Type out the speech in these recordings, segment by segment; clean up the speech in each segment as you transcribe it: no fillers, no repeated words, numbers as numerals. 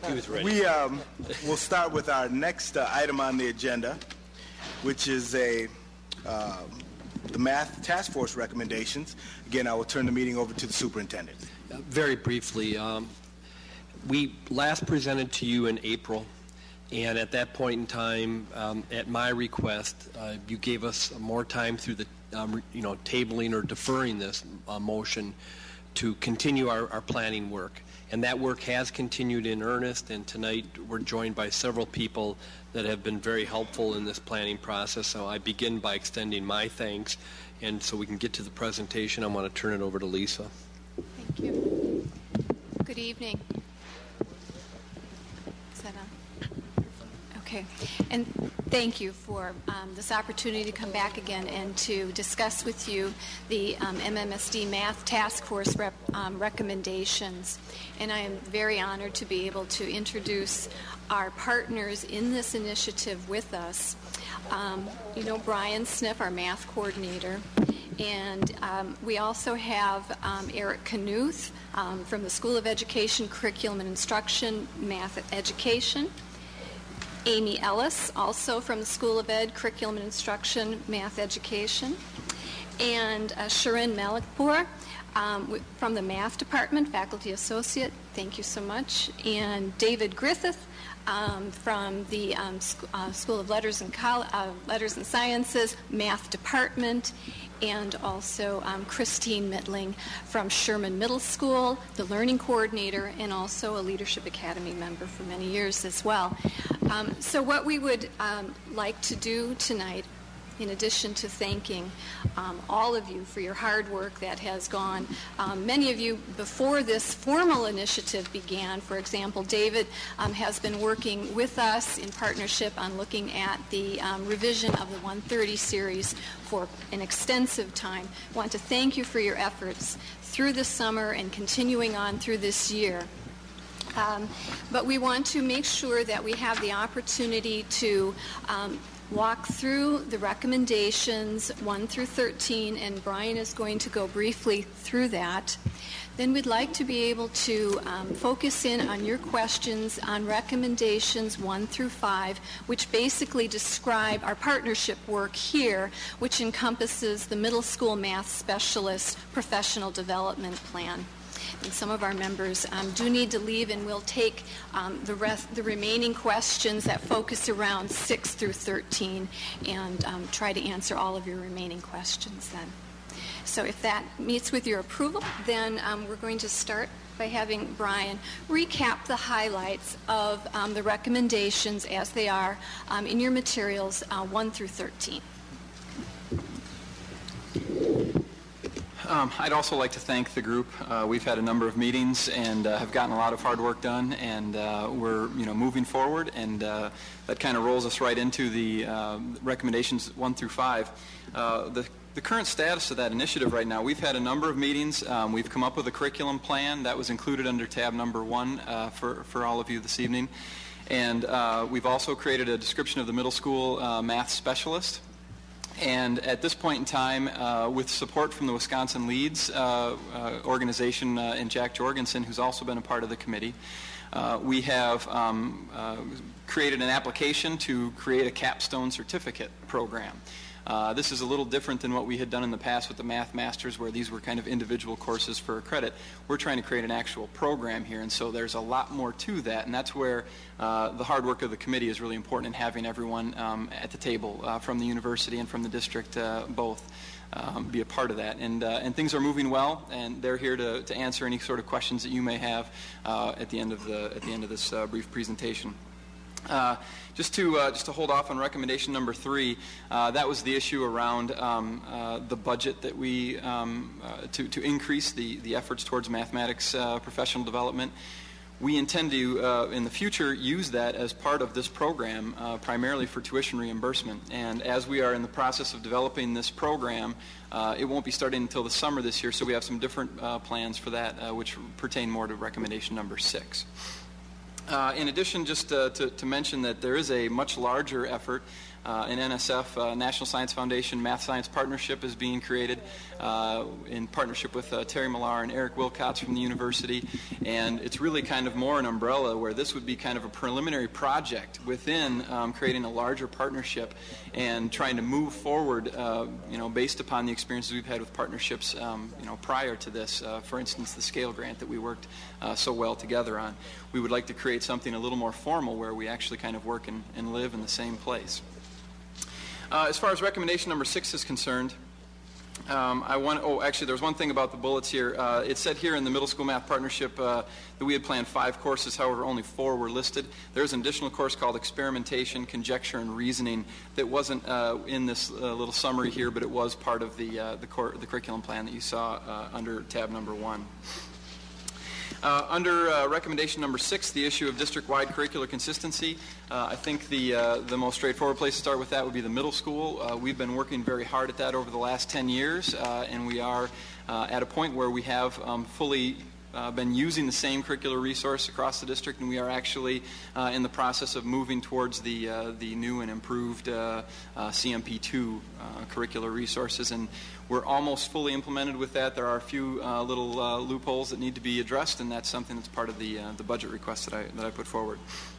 He was ready. We will start with our next item on the agenda, which is the math task force recommendations. Again, I will turn the meeting over to the superintendent. Very briefly, we last presented to you in April, and at that point in time, at my request, you gave us more time through the tabling or deferring this motion to continue our planning work. And that work has continued in earnest, and tonight we're joined by several people that have been very helpful in this planning process. So I begin by extending my thanks, and so we can get to the presentation, I want to turn it over to Lisa. Thank you. Good evening. Is that on? Okay. And thank you for this opportunity to come back again and to discuss with you the MMSD Math Task Force recommendations. And I am very honored to be able to introduce our partners in this initiative with us. Brian Sniff, our math coordinator. And we also have Eric Knuth from the School of Education, Curriculum and Instruction, Math Education. Amy Ellis, also from the School of Ed, Curriculum and Instruction, Math Education. And Sharon Malikpour from the Math Department, Faculty Associate. Thank you so much. And David Griffith from the School of Letters and Sciences, Math Department. And also Christine Mittling from Sherman Middle School, the Learning Coordinator, and also a Leadership Academy member for many years as well. So what we would like to do tonight, in addition to thanking all of you for your hard work that has gone, many of you before this formal initiative began, for example, David has been working with us in partnership on looking at the revision of the 130 series for an extensive time. I want to thank you for your efforts through the summer and continuing on through this year. But we want to make sure that we have the opportunity to walk through the recommendations 1 through 13, and Brian is going to go briefly through that. Then we'd like to be able to focus in on your questions on recommendations 1 through 5, which basically describe our partnership work here, which encompasses the middle school math specialist professional development plan. And some of our members do need to leave, and we'll take the remaining questions that focus around 6 through 13 and try to answer all of your remaining questions then. So if that meets with your approval, then we're going to start by having Brian recap the highlights of the recommendations as they are in your materials 1 through 13. I'd also like to thank the group. We've had a number of meetings and have gotten a lot of hard work done, and we're moving forward, and that kind of rolls us right into the recommendations 1 through 5. The current status of that initiative right now, we've had a number of meetings. We've come up with a curriculum plan that was included under tab number 1 for all of you this evening. And we've also created a description of the middle school math specialist. And at this point in time, with support from the Wisconsin Leads organization and Jack Jorgensen, who's also been a part of the committee, we have created an application to create a capstone certificate program. This is a little different than what we had done in the past with the Math Masters, where these were kind of individual courses for a credit. We're trying to create an actual program here, and so there's a lot more to that, and that's where the hard work of the committee is really important in having everyone at the table from the university and from the district both be a part of that. And things are moving well, and they're here to answer any sort of questions that you may have at the end of this brief presentation. Just to hold off on recommendation number 3, that was the issue around the budget that we to increase the efforts towards mathematics professional development. We intend to, in the future, use that as part of this program, primarily for tuition reimbursement. And as we are in the process of developing this program, it won't be starting until the summer this year, so we have some different plans for that, which pertain more to recommendation number 6. In addition, just to mention that there is a much larger effort an NSF, National Science Foundation Math Science Partnership is being created in partnership with Terry Millar and Eric Wilcots from the university. And it's really kind of more an umbrella where this would be kind of a preliminary project within creating a larger partnership and trying to move forward, based upon the experiences we've had with partnerships, prior to this. For instance, the SCALE grant that we worked so well together on. We would like to create something a little more formal where we actually kind of work and live in the same place. As far as recommendation number 6 is concerned, there's one thing about the bullets here. It said here in the middle school math partnership that we had planned 5 courses, however only 4 were listed. There's an additional course called Experimentation, Conjecture, and Reasoning that wasn't in this little summary here, but it was part of the curriculum plan that you saw under tab number 1. Under recommendation number 6, the issue of district-wide curricular consistency, I think the most straightforward place to start with that would be the middle school. We've been working very hard at that over the last 10 years, and we are at a point where we have fully been using the same curricular resource across the district, and we are actually in the process of moving towards the new and improved CMP2 curricular resources, and we're almost fully implemented with that. There are a few little loopholes that need to be addressed, and that's something that's part of the budget request that I put forward.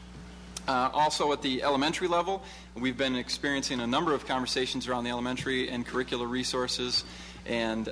Also at the elementary level, we've been experiencing a number of conversations around the elementary and curricular resources, and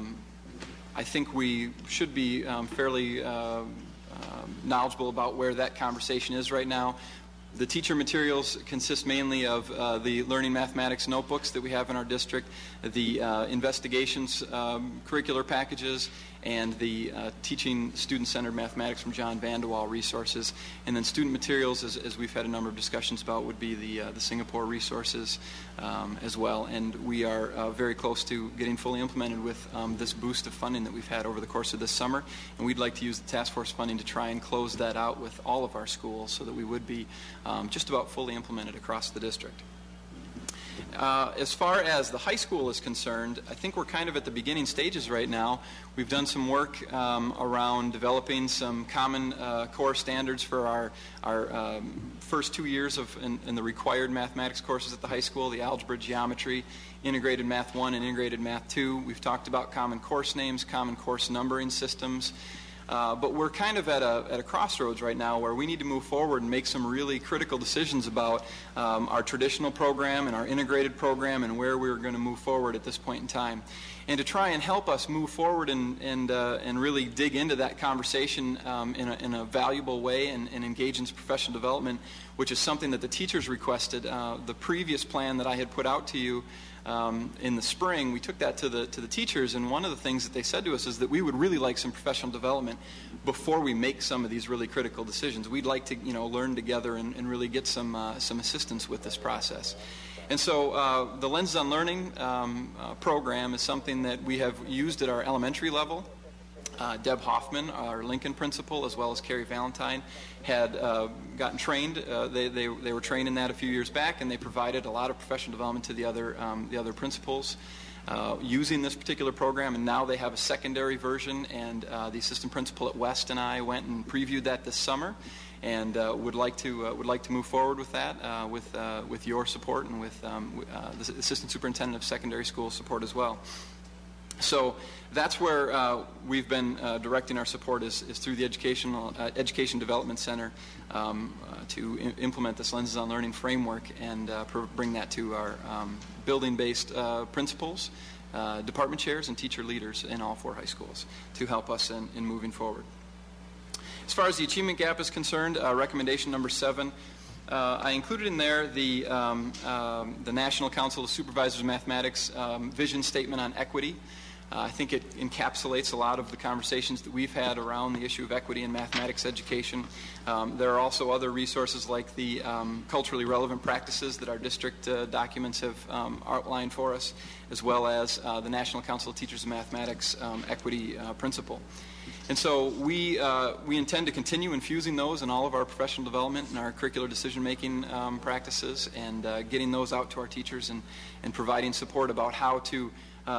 I think we should be fairly knowledgeable about where that conversation is right now. The teacher materials consist mainly of the learning mathematics notebooks that we have in our district, the investigations curricular packages, and the teaching student-centered mathematics from John Vandewaal resources. And then student materials, as we've had a number of discussions about, would be the Singapore resources as well. And we are very close to getting fully implemented with this boost of funding that we've had over the course of this summer. And we'd like to use the task force funding to try and close that out with all of our schools so that we would be just about fully implemented across the district. As far as the high school is concerned, I think we're kind of at the beginning stages right now. We've done some work around developing some common core standards for our first 2 years in the required mathematics courses at the high school, the algebra, geometry, integrated math 1 and integrated math 2. We've talked about common course names, common course numbering systems. But we're kind of at a crossroads right now where we need to move forward and make some really critical decisions about our traditional program and our integrated program and where we're going to move forward at this point in time. And to try and help us move forward and really dig into that conversation in a valuable way and engage in professional development, which is something that the teachers requested. The previous plan that I had put out to you in the spring, we took that to the teachers, and one of the things that they said to us is that we would really like some professional development before we make some of these really critical decisions. We'd like to learn together and really get some assistance with this process. And so the Lenses on Learning program is something that we have used at our elementary level. Deb Hoffman, our Lincoln principal, as well as Carrie Valentine, had gotten trained. They were trained in that a few years back, and they provided a lot of professional development to the other principals using this particular program. And now they have a secondary version, and the assistant principal at West and I went and previewed that this summer, and would like to move forward with that with your support and with the assistant superintendent of secondary school support as well. So that's where we've been directing our support is through the Education Development Center to implement this Lenses on Learning framework and bring that to our building-based principals, department chairs, and teacher leaders in all 4 high schools to help us in moving forward. As far as the achievement gap is concerned, recommendation number 7, I included in there the National Council of Supervisors of Mathematics vision statement on equity. I think it encapsulates a lot of the conversations that we've had around the issue of equity in mathematics education. There are also other resources like the culturally relevant practices that our district documents have outlined for us, as well as the National Council of Teachers of Mathematics equity principle. And so we intend to continue infusing those in all of our professional development and our curricular decision-making practices, and getting those out to our teachers and providing support about how to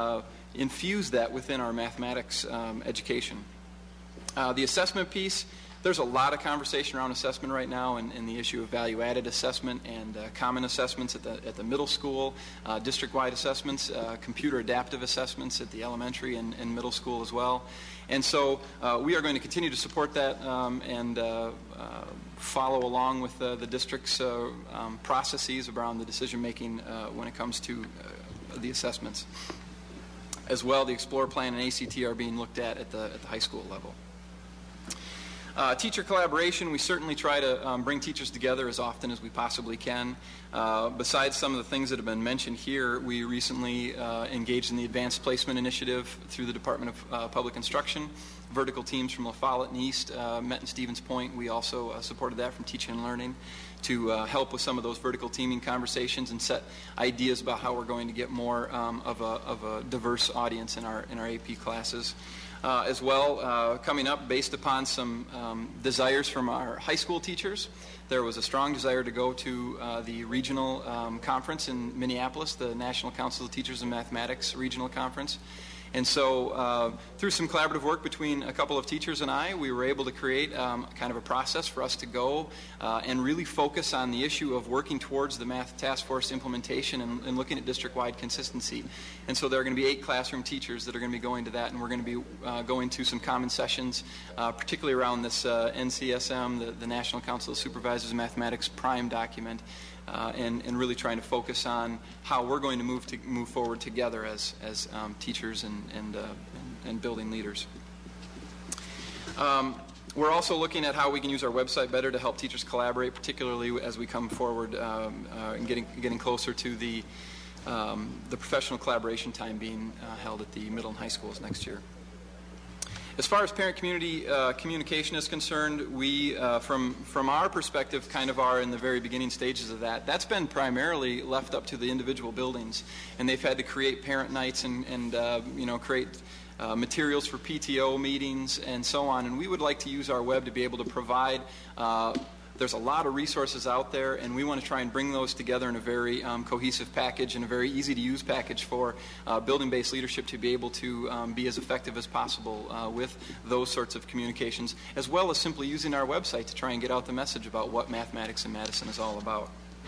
infuse that within our mathematics education. The assessment piece, There's a lot of conversation around assessment right now and the issue of value-added assessment and common assessments at the middle school, district-wide assessments, computer adaptive assessments at the elementary and middle school as well. And so we are going to continue to support that and follow along with the district's processes around the decision-making when it comes to the assessments. As well, the Explore Plan and ACT are being looked at the high school level. Teacher collaboration, we certainly try to bring teachers together as often as we possibly can. Besides some of the things that have been mentioned here, we recently engaged in the Advanced Placement Initiative through the Department of Public Instruction. Vertical teams from La Follette and East met in Stevens Point. We also supported that from Teaching and Learning to help with some of those vertical teaming conversations and set ideas about how we're going to get more of a diverse audience in our AP classes. As well, coming up based upon some desires from our high school teachers. There was a strong desire to go to the regional conference in Minneapolis, the National Council of Teachers in Mathematics Regional Conference. And so through some collaborative work between a couple of teachers and I, we were able to create kind of a process for us to go and really focus on the issue of working towards the Math Task Force implementation and looking at district-wide consistency. And so there are going to be 8 classroom teachers that are going to be going to that, and we're going to be going to some common sessions, particularly around this NCSM, the National Council of Supervisors of Mathematics Prime document, and really trying to focus on how we're going to move forward together as teachers and building leaders. We're also looking at how we can use our website better to help teachers collaborate, particularly as we come forward and getting closer to the professional collaboration time being held at the middle and high schools next year. As far as parent-community communication is concerned, we, from our perspective, kind of are in the very beginning stages of that. That's been primarily left up to the individual buildings, and they've had to create parent nights and create materials for PTO meetings and so on. And we would like to use our web to be able to provide. There's a lot of resources out there, and we want to try and bring those together in a very cohesive package and a very easy-to-use package for building-based leadership to be able to be as effective as possible with those sorts of communications, as well as simply using our website to try and get out the message about what mathematics in Madison is all about.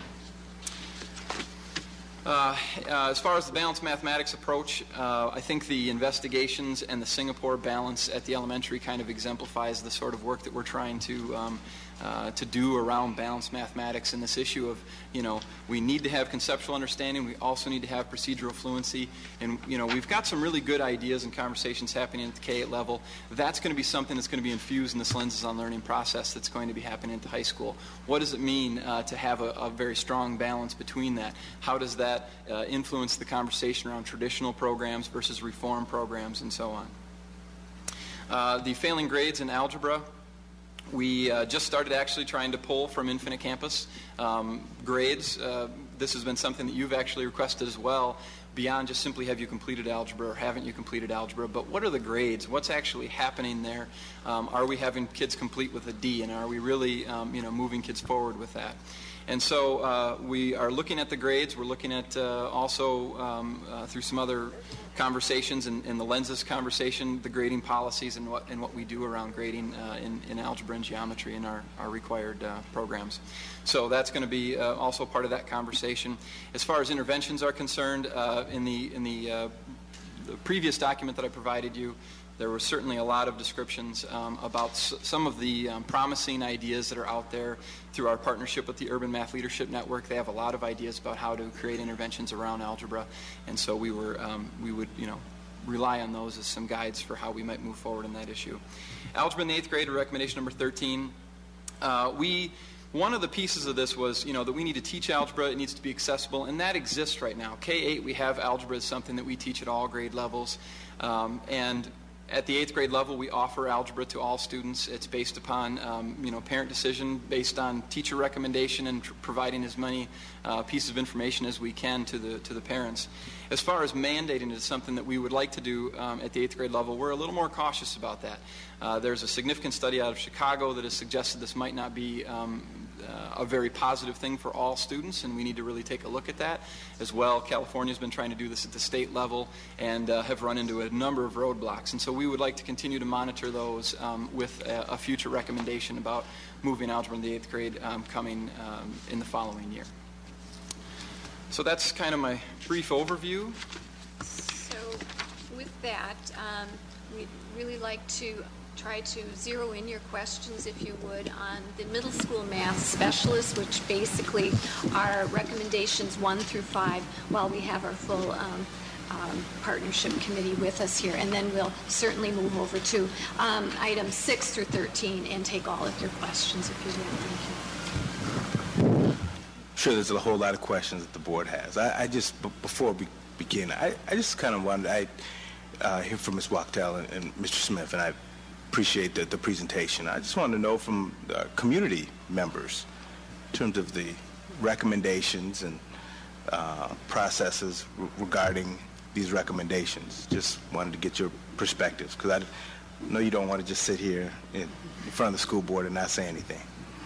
As far as the balanced mathematics approach, I think the investigations and the Singapore balance at the elementary kind of exemplifies the sort of work that we're trying to do around balanced mathematics and this issue of, we need to have conceptual understanding, we also need to have procedural fluency, and, we've got some really good ideas and conversations happening at the K-8 level. That's going to be something that's going to be infused in this Lenses on Learning process that's going to be happening at the high school. What does it mean to have a very strong balance between that? How does that influence the conversation around traditional programs versus reform programs and so on? The failing grades in algebra. We just started actually trying to pull from Infinite Campus grades. This has been something that you've actually requested as well, beyond just simply have you completed algebra or haven't you completed algebra, but what are the grades? What's actually happening there? Are we having kids complete with a D, and are we really moving kids forward with that? And so we are looking at the grades. We're looking at also through some other conversations in the Lenses conversation, the grading policies and what we do around grading in algebra and geometry in our required programs. So that's going to be also part of that conversation. As far as interventions are concerned, in the previous document that I provided you, there were certainly a lot of descriptions about some of the promising ideas that are out there through our partnership with the Urban Math Leadership Network. They have a lot of ideas about how to create interventions around algebra, and so we would rely on those as some guides for how we might move forward in that issue. Algebra in the 8th grade, recommendation number 13. One of the pieces of this was, that we need to teach algebra. It needs to be accessible, and that exists right now. K-8, we have algebra as something that we teach at all grade levels, and at the 8th grade level, we offer algebra to all students. It's based upon, parent decision, based on teacher recommendation, and providing as many pieces of information as we can to the parents. As far as mandating it is something that we would like to do at the 8th grade level, we're a little more cautious about that. There's a significant study out of Chicago that has suggested this might not be a very positive thing for all students, and we need to really take a look at that as well. California's been trying to do this at the state level and have run into a number of roadblocks, and so we would like to continue to monitor those with a future recommendation about moving algebra in the 8th grade coming in the following year. So that's kind of my brief overview. So with that, we'd really like to try to zero in your questions, if you would, on the middle school math specialists, which basically are recommendations 1 through 5, while we have our full partnership committee with us here. And then we'll certainly move over to items 6 through 13 and take all of your questions, if you would. Thank you. Sure, there's a whole lot of questions that the board has. I just, before we begin, I just kind of wanted, hear from Ms. Wachtel and Mr. Smith, and I appreciate the presentation. I just wanted to know from community members in terms of the recommendations and processes regarding these recommendations. Just wanted to get your perspectives, because I know you don't want to just sit here in front of the school board and not say anything.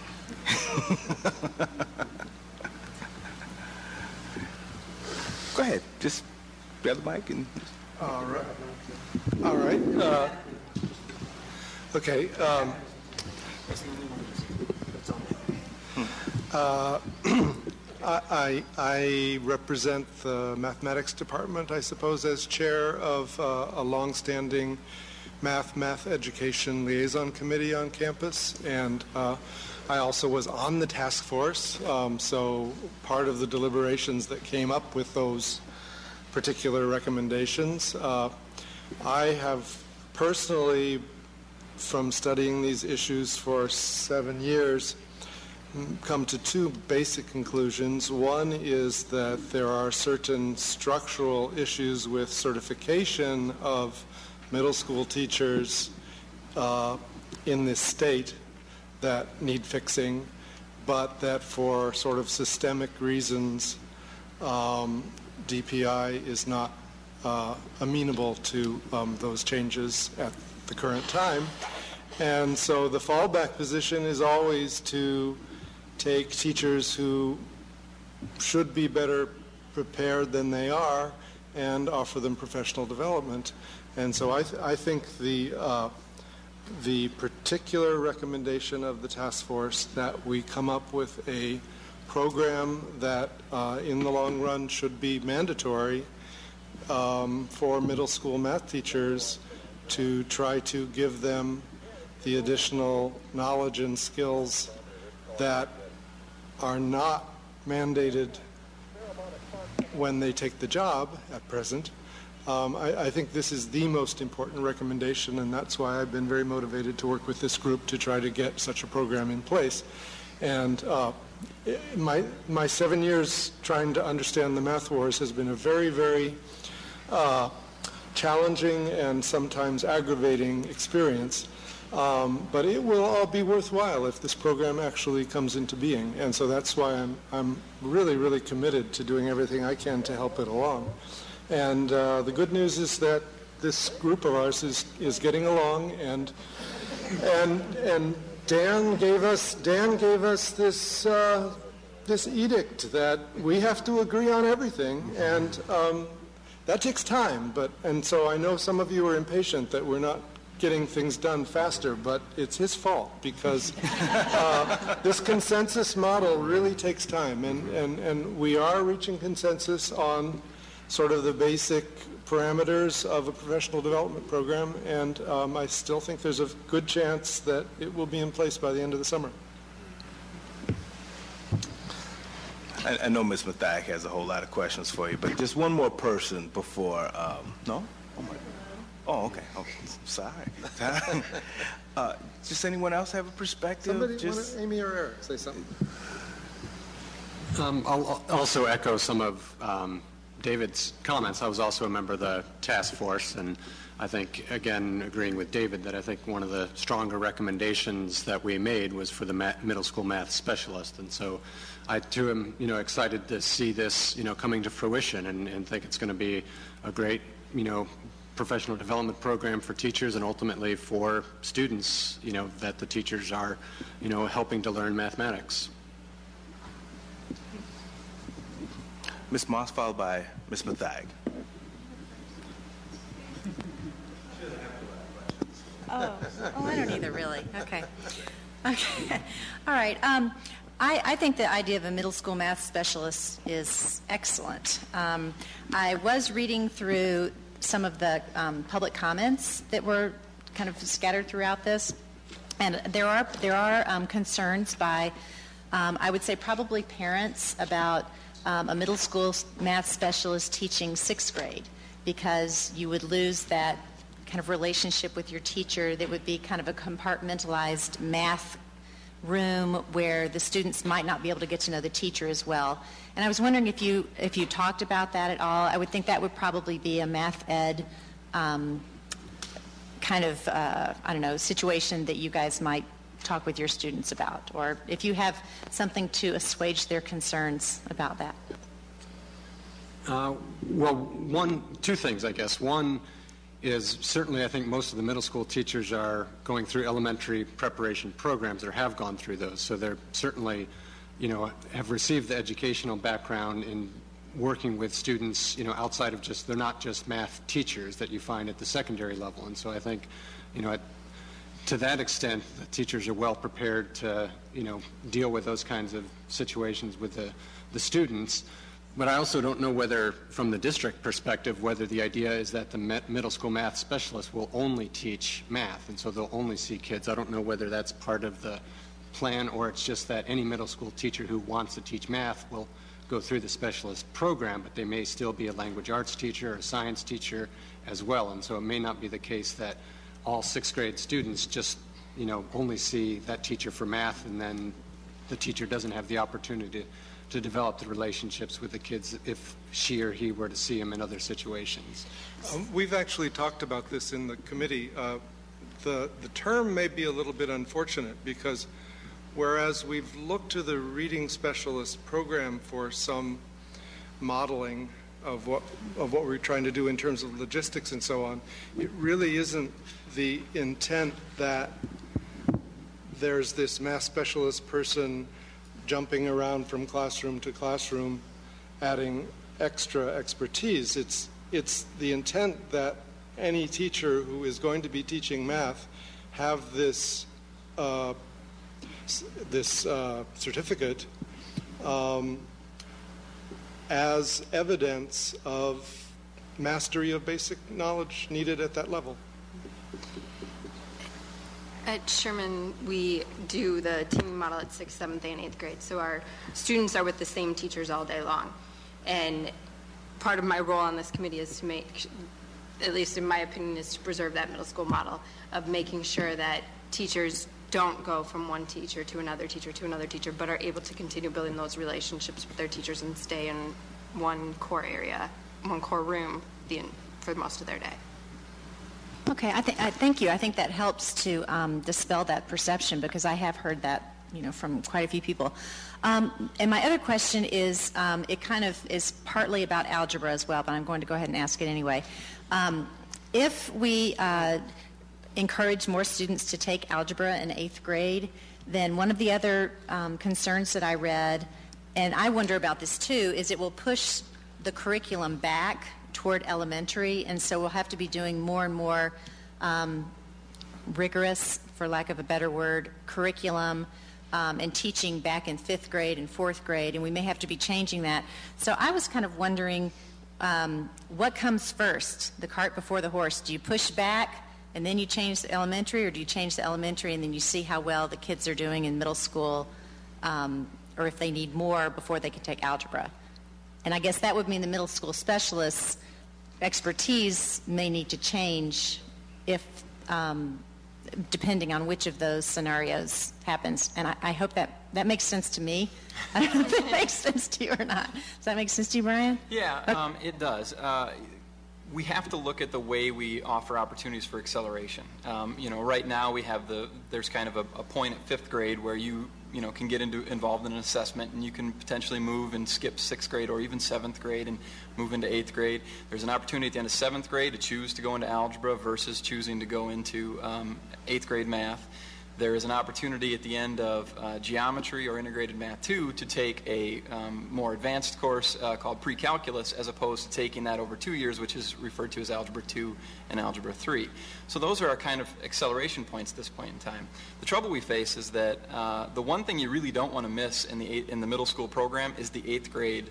Go ahead, just grab the mic and... All right. Okay. I represent the mathematics department, I suppose, as chair of a long-standing math education liaison committee on campus, and I also was on the task force, so part of the deliberations that came up with those particular recommendations. I have personally, from studying these issues for 7 years, come to 2 basic conclusions. One is that there are certain structural issues with certification of middle school teachers in this state that need fixing, but that for sort of systemic reasons, DPI is not amenable to those changes at the current time. And so the fallback position is always to take teachers who should be better prepared than they are and offer them professional development. And so I think the particular recommendation of the task force that we come up with a program that in the long run should be mandatory for middle school math teachers to try to give them the additional knowledge and skills that are not mandated when they take the job at present. I think this is the most important recommendation, and that's why I've been very motivated to work with this group to try to get such a program in place. And my 7 years trying to understand the math wars has been a very, very challenging and sometimes aggravating experience. But it will all be worthwhile if this program actually comes into being. And so that's why I'm really, really committed to doing everything I can to help it along. And the good news is that this group of ours is getting along, and Dan gave us this edict that we have to agree on everything, and that takes time. And so I know some of you are impatient that we're not getting things done faster, but it's his fault, because this consensus model really takes time, and we are reaching consensus on sort of the basic parameters of a professional development program, and I still think there's a good chance that it will be in place by the end of the summer. I know Ms. Mathiak has a whole lot of questions for you, but just one more person before, no? Oh, my. Oh, okay. Oh, sorry. Just anyone else have a perspective? Somebody, Amy or Eric, say something. I'll also echo some of David's comments. I was also a member of the task force, and I think, again, agreeing with David, that I think one of the stronger recommendations that we made was for the middle school math specialist. And so I, too, am, excited to see this, coming to fruition, and think it's going to be a great, professional development program for teachers, and ultimately for students, that the teachers are, helping to learn mathematics. Ms. Moss, followed by Ms. Mathag. Oh, I don't either, really. Okay. All right. I think the idea of a middle school math specialist is excellent. I was reading through some of the public comments that were kind of scattered throughout this, and there are concerns by, I would say, probably parents about a middle school math specialist teaching sixth grade, because you would lose that kind of relationship with your teacher that would be kind of a compartmentalized math room where the students might not be able to get to know the teacher as well. And I was wondering if you talked about that at all. I would think that would probably be a math ed kind of, situation that you guys might talk with your students about, or if you have something to assuage their concerns about that. Two things, I guess. One is certainly I think most of the middle school teachers are going through elementary preparation programs or have gone through those. So they're certainly, have received the educational background in working with students, outside of they're not just math teachers that you find at the secondary level. And so I think, to that extent, the teachers are well prepared to, deal with those kinds of situations with the students. But I also don't know whether, from the district perspective, whether the idea is that the middle school math specialist will only teach math, and so they'll only see kids. I don't know whether that's part of the plan, or it's just that any middle school teacher who wants to teach math will go through the specialist program, but they may still be a language arts teacher or a science teacher as well. And so it may not be the case that all sixth grade students just, only see that teacher for math, and then the teacher doesn't have the opportunity to develop the relationships with the kids if she or he were to see them in other situations. We've actually talked about this in the committee. The term may be a little bit unfortunate, because whereas we've looked to the reading specialist program for some modeling of what we're trying to do in terms of logistics and so on, it really isn't the intent that there's this math specialist person jumping around from classroom to classroom, adding extra expertise. It's the intent that any teacher who is going to be teaching math have this certificate as evidence of mastery of basic knowledge needed at that level. At Sherman, we do the teaming model at 6th, 7th, and 8th grade. So our students are with the same teachers all day long. And part of my role on this committee is to make, at least in my opinion, is to preserve that middle school model of making sure that teachers don't go from one teacher to another teacher to another teacher, but are able to continue building those relationships with their teachers and stay in one core area, one core room for most of their day. Okay, thank you. I think that helps to dispel that perception, because I have heard that, from quite a few people. And my other question is, it kind of is partly about algebra as well, but I'm going to go ahead and ask it anyway. If we encourage more students to take algebra in 8th grade, then one of the other concerns that I read, and I wonder about this too, is it will push the curriculum back toward elementary, and so we'll have to be doing more and more rigorous, for lack of a better word, curriculum and teaching back in 5th grade and 4th grade, and we may have to be changing that. So I was kind of wondering, what comes first, the cart before the horse? Do you push back and then you change the elementary, or do you change the elementary and then you see how well the kids are doing in middle school, or if they need more before they can take algebra? And I guess that would mean the middle school specialists' expertise may need to change if, depending on which of those scenarios happens. And I hope that makes sense to me. I don't know if it makes sense to you or not. Does that make sense to you, Brian? Yeah, okay. It does. We have to look at the way we offer opportunities for acceleration. Right now there's kind of a point at 5th grade where you can get involved in an assessment, and you can potentially move and skip 6th grade or even 7th grade and move into 8th grade. There's an opportunity at the end of 7th grade to choose to go into algebra versus choosing to go into 8th grade math. there is an opportunity at the end of geometry or integrated math 2 to take a more advanced course called pre-calculus, as opposed to taking that over 2 years, which is referred to as Algebra 2 and Algebra 3. So those are our kind of acceleration points at this point in time. The trouble we face is that the one thing you really don't want to miss in the middle school program is the eighth grade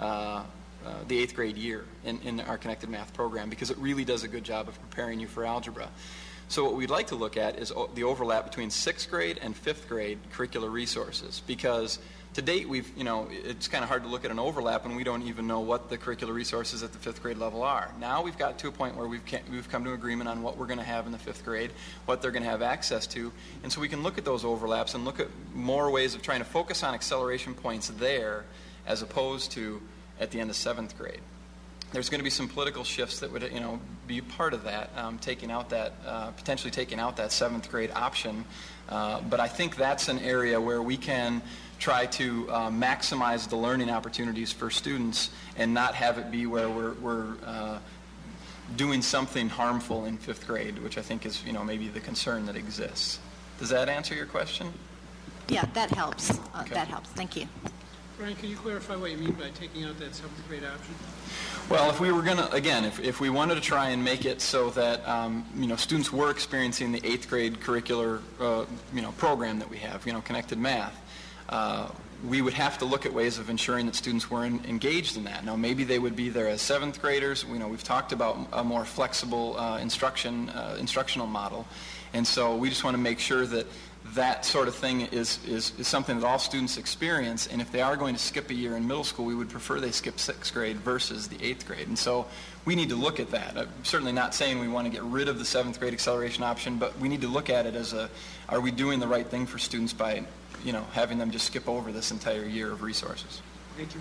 year in our Connected Math program, because it really does a good job of preparing you for algebra. So what we'd like to look at is the overlap between 6th grade and 5th grade curricular resources, because to date it's kind of hard to look at an overlap and we don't even know what the curricular resources at the 5th grade level are. Now we've got to a point where we've come to agreement on what we're going to have in the 5th grade, what they're going to have access to, and so we can look at those overlaps and look at more ways of trying to focus on acceleration points there as opposed to at the end of 7th grade. There's going to be some political shifts that would, be part of that, potentially taking out that 7th grade option. But I think that's an area where we can try to maximize the learning opportunities for students and not have it be where we're doing something harmful in 5th grade, which I think is, maybe the concern that exists. Does that answer your question? Yeah, that helps. Okay. That helps. Thank you. Brian, can you clarify what you mean by taking out that 7th grade option? Well, if we were going to, again, if we wanted to try and make it so that, students were experiencing the 8th grade curricular, program that we have, Connected Math, we would have to look at ways of ensuring that students were engaged in that. Now, maybe they would be there as 7th graders. We've talked about a more flexible instructional model. And so we just want to make sure that that sort of thing is something that all students experience, and if they are going to skip a year in middle school, we would prefer they skip 6th grade versus the 8th grade. And so we need to look at that. I'm certainly not saying we want to get rid of the 7th grade acceleration option, but we need to look at it as are we doing the right thing for students by, having them just skip over this entire year of resources. Thank you.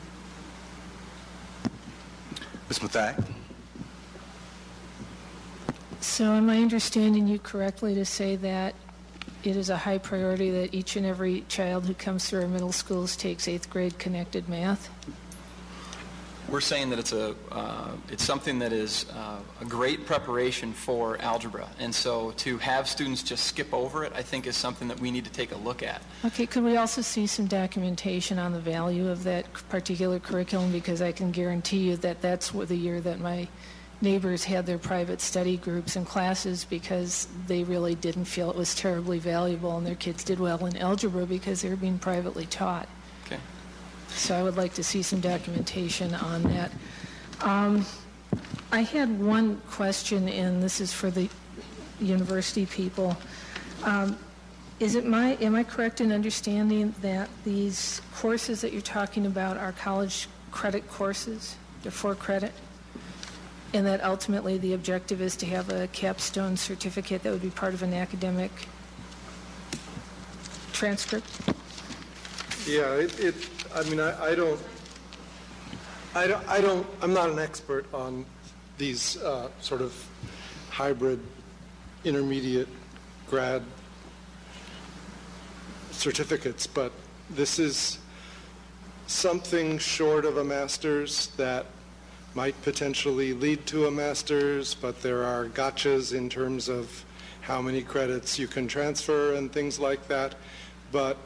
Ms. Mathai? So am I understanding you correctly to say that it is a high priority that each and every child who comes through our middle schools takes 8th grade Connected Math? We're saying that it's something that is a great preparation for algebra, and so to have students just skip over it, I think, is something that we need to take a look at. Okay, could we also see some documentation on the value of that particular curriculum? Because I can guarantee you that that's the year that my neighbors had their private study groups and classes, because they really didn't feel it was terribly valuable, and their kids did well in algebra because they were being privately taught. Okay. So I would like to see some documentation on that. I had one question, and this is for the university people. Am I correct in understanding that these courses that you're talking about are college credit courses? They're for credit? And that ultimately the objective is to have a capstone certificate that would be part of an academic transcript? Yeah, I'm not an expert on these sort of hybrid intermediate grad certificates, but this is something short of a master's that might potentially lead to a master's, but there are gotchas in terms of how many credits you can transfer and things like that. But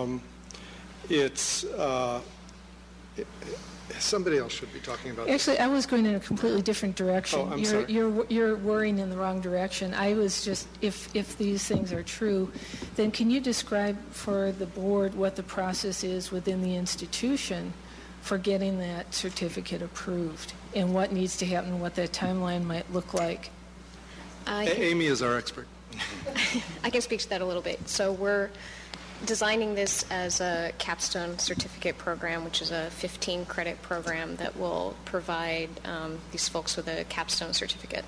somebody else should be talking about Actually, this. I was going in a completely different direction. Oh, I'm sorry. You're worrying in the wrong direction. I was just, if these things are true, then can you describe for the board what the process is within the institution for getting that certificate approved, and what needs to happen, what that timeline might look like? Amy is our expert. I can speak to that a little bit. So we're designing this as a capstone certificate program, which is a 15-credit program that will provide these folks with a capstone certificate.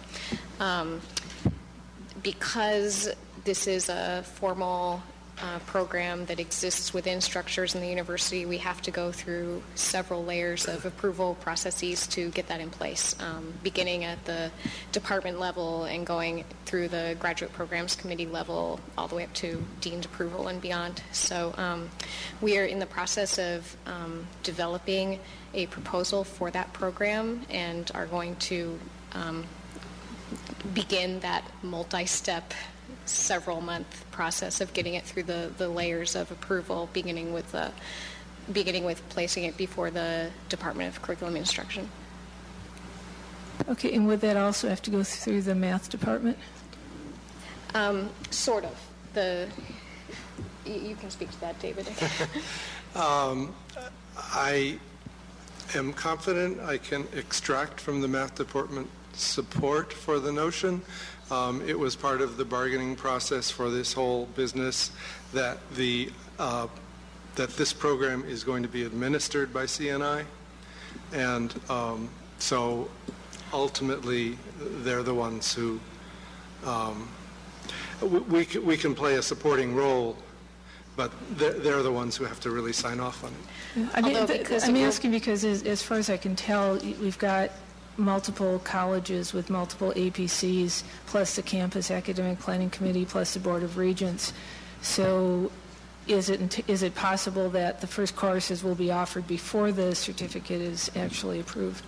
Because this is a formal program that exists within structures in the university, we have to go through several layers of approval processes to get that in place, beginning at the department level and going through the graduate programs committee level all the way up to dean's approval and beyond. So we are in the process of developing a proposal for that program and are going to begin that multi-step several-month process of getting it through the layers of approval, beginning with placing it before the Department of Curriculum Instruction. Okay, and would that also have to go through the math department? Sort of. You can speak to that, David. I am confident I can extract from the math department support for the notion. It was part of the bargaining process for this whole business that that this program is going to be administered by CNI, and so ultimately they're the ones who we can play a supporting role, but they're the ones who have to really sign off on it. I'm asking because as far as I can tell, we've got multiple colleges with multiple APCs, plus the Campus Academic Planning Committee, plus the Board of Regents. So is it possible that the first courses will be offered before the certificate is actually approved?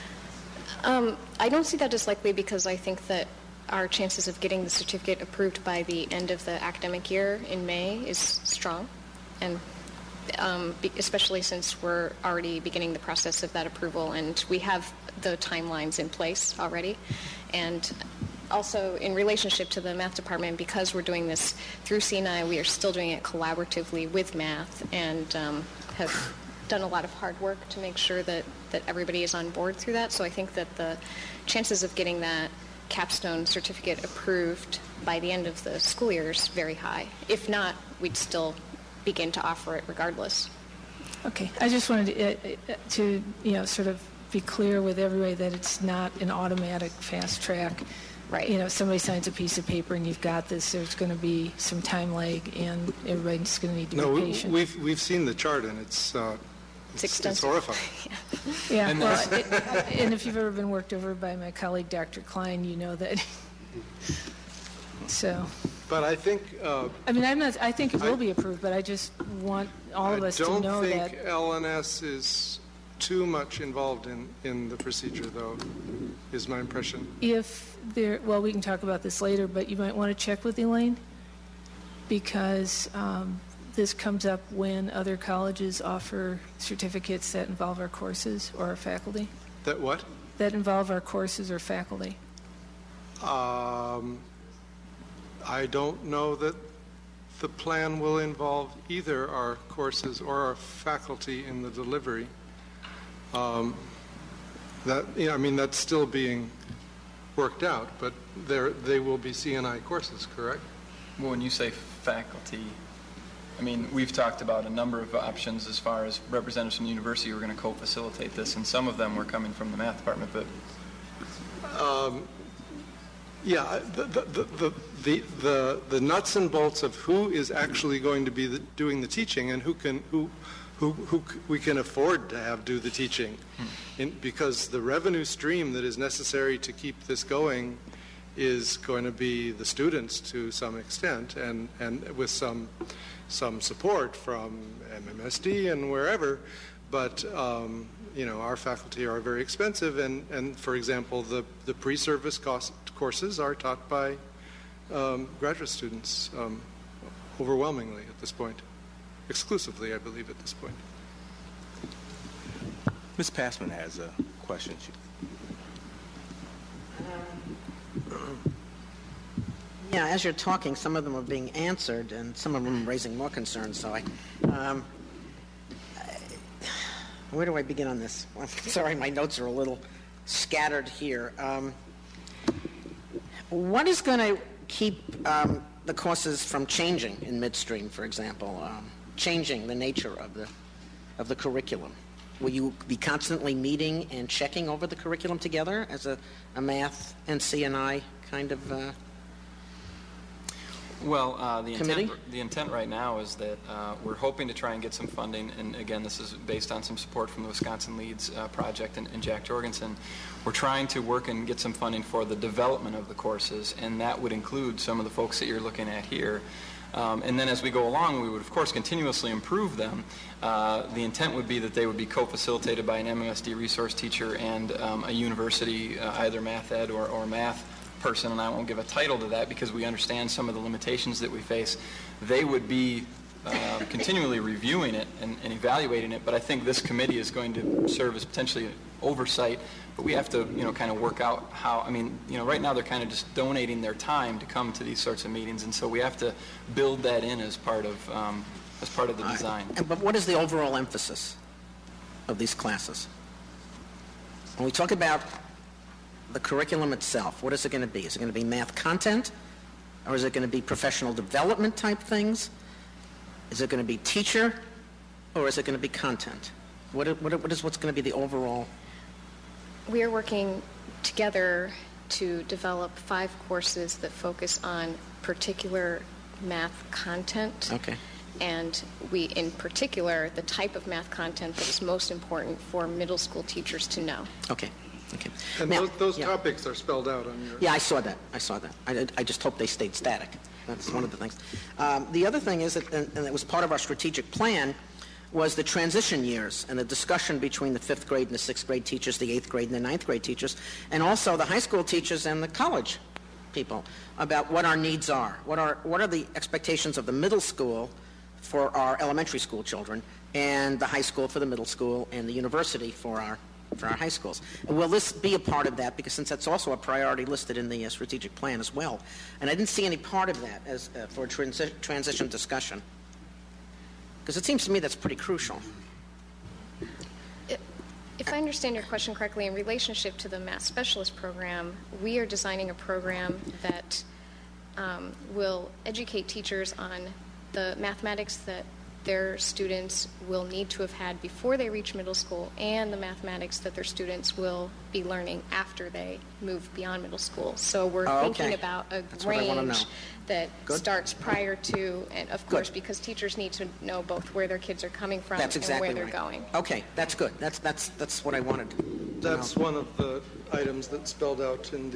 I don't see that as likely because I think that our chances of getting the certificate approved by the end of the academic year in May is strong, and especially since we're already beginning the process of that approval and we have the timelines in place already. And also in relationship to the math department, because we're doing this through CNI, we are still doing it collaboratively with math and have done a lot of hard work to make sure that everybody is on board through that. So I think that the chances of getting that capstone certificate approved by the end of the school year is very high. If not, we'd still begin to offer it regardless. Okay. I just wanted to sort of be clear with everybody that it's not an automatic fast track. Right. Somebody signs a piece of paper and you've got this. There's going to be some time lag, and everybody's going to need to be patient. We've seen the chart, and it's horrifying. Yeah. Well, and if you've ever been worked over by my colleague, Dr. Klein, you know that. So. But I think. I think it will be approved, but I just want all of us to know that. I don't think LNS is too much involved in the procedure, though, is my impression. We can talk about this later, but you might want to check with Elaine, because this comes up when other colleges offer certificates that involve our courses or our faculty. That what? That involve our courses or faculty. I don't know that the plan will involve either our courses or our faculty in the delivery. That's still being worked out, but they will be CNI courses, correct? Well, when you say faculty, we've talked about a number of options as far as representatives from the university who are going to co-facilitate this, and some of them were coming from the math department, but... The nuts and bolts of who is actually going to be doing the teaching and who we can afford to have do the teaching, because the revenue stream that is necessary to keep this going is going to be the students to some extent, and with some support from MMSD and wherever, but our faculty are very expensive, and for example, the pre-service courses are taught by graduate students overwhelmingly at this point. Exclusively, I believe, at this point. Ms. Passman has a question. Yeah, as you're talking, some of them are being answered, and some of them are raising more concerns. So where do I begin on this? Well, sorry, my notes are a little scattered here. What is going to keep the courses from changing in midstream, for example, changing the nature of the curriculum? Will you be constantly meeting and checking over the curriculum together as a math and CNI kind of the intent right now is that we're hoping to try and get some funding, and again, this is based on some support from the Wisconsin Leads project and Jack Jorgensen. We're trying to work and get some funding for the development of the courses, and that would include some of the folks that you're looking at here. And then as we go along, we would, of course, continuously improve them. The intent would be that they would be co-facilitated by an MMSD resource teacher and a university, either math ed or math person, and I won't give a title to that because we understand some of the limitations that we face, they would be continually reviewing it and evaluating it. But I think this committee is going to serve as potentially oversight. But we have to, kind of work out how. I mean, right now they're kind of just donating their time to come to these sorts of meetings, and so we have to build that in as part of the design. But what is the overall emphasis of these classes? When we talk about the curriculum itself, what is it going to be? Is it going to be math content, or is it going to be professional development type things? Is it going to be teacher, or is it going to be content? What's going to be the overall? We are working together to develop 5 courses that focus on particular math content. Okay. And we, in particular, the type of math content that is most important for middle school teachers to know. Okay. And now, those topics are spelled out on your... Yeah, I saw that. I just hope they stayed static. That's one of the things. The other thing is that, and it was part of our strategic plan, was the transition years and the discussion between the 5th grade and the 6th grade teachers, the 8th grade and the 9th grade teachers, and also the high school teachers and the college people about what our needs are. What are the expectations of the middle school for our elementary school children, and the high school for the middle school, and the university for our high schools. And will this be a part of that? Because since that's also a priority listed in the strategic plan as well. And I didn't see any part of that as for a transition discussion. Because it seems to me that's pretty crucial. If I understand your question correctly, in relationship to the Math Specialist Program, we are designing a program that will educate teachers on the mathematics that their students will need to have had before they reach middle school, and the mathematics that their students will be learning after they move beyond middle school. So we're thinking about a range that starts prior to, and of course, because teachers need to know both where their kids are coming from and where they're going. Okay, that's good. That's what I wanted. That's one of the items that's spelled out in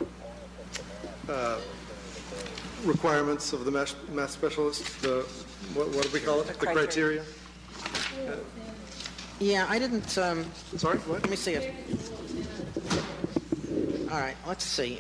the requirements of the math specialist. What do we call it? The criteria. Yeah, I didn't. Sorry, what? Let me see it. All right, let's see.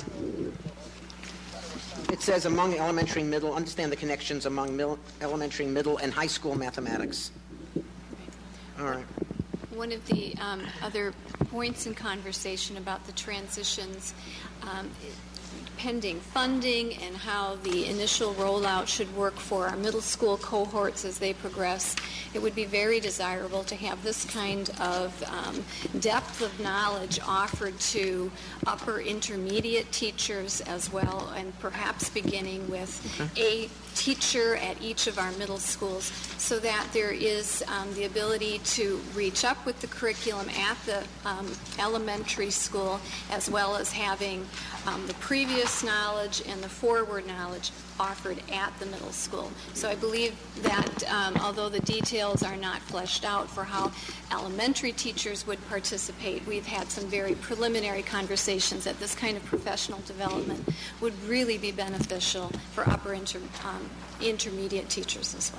It says among elementary, middle, understand the connections among elementary, middle, and high school mathematics. All right. One of the other points in conversation about the transitions, pending funding and how the initial rollout should work for our middle school cohorts as they progress, it would be very desirable to have this kind of depth of knowledge offered to upper intermediate teachers as well, and perhaps beginning with a teacher at each of our middle schools, so that there is the ability to reach up with the curriculum at the elementary school, as well as having the previous knowledge and the forward knowledge offered at the middle school. So I believe that although the details are not fleshed out for how elementary teachers would participate, we've had some very preliminary conversations that this kind of professional development would really be beneficial for upper intermediate teachers as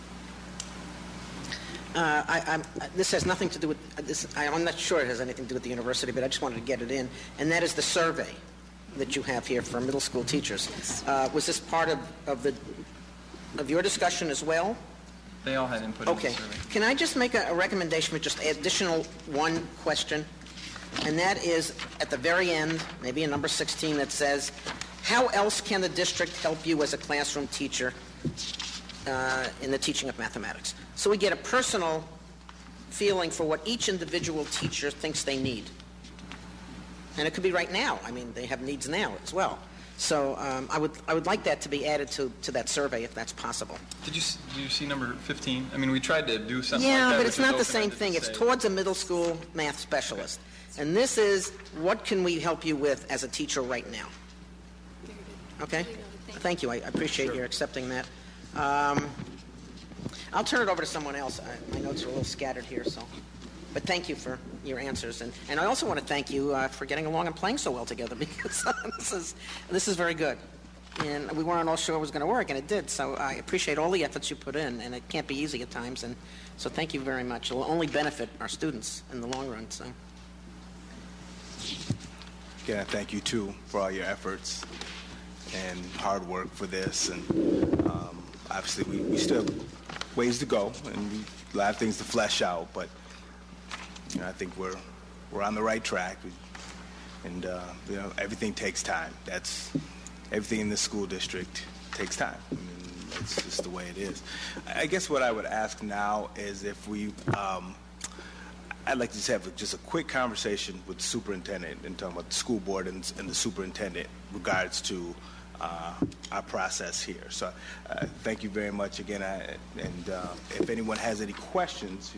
well. This has nothing to do with this. I'm not sure it has anything to do with the university, but I just wanted to get it in, and that is the survey that you have here for middle school teachers. Was this part of your discussion as well? They all had input in the survey. Can I just make a recommendation with just additional one question? And that is at the very end, maybe in number 16, that says, how else can the district help you as a classroom teacher in the teaching of mathematics? So we get a personal feeling for what each individual teacher thinks they need. And it could be right now. I mean, they have needs now as well. So I would like that to be added to that survey if that's possible. Did you see number 15? I mean, we tried to do something like that. Yeah, but it's not the same thing. It's towards a middle school math specialist. Okay. And this is, what can we help you with as a teacher right now? Okay? Thank you. I appreciate your accepting that. I'll turn it over to someone else. My notes are a little scattered here, so. But thank you for your answers. And I also want to thank you for getting along and playing so well together, because this is very good. And we weren't all sure it was going to work, and it did. So I appreciate all the efforts you put in, and it can't be easy at times. And so thank you very much. It will only benefit our students in the long run. So. again, I thank you too for all your efforts and hard work for this. And obviously, we still have ways to go and a lot of things to flesh out. But I think we're on the right track. And everything takes time. That's everything in this school district takes time. I mean, it's just the way it is. I guess what I would ask now is if we. I'd like to just have just a quick conversation with the superintendent and talking about the school board and the superintendent in regards to our process here. So thank you very much again. And if anyone has any questions,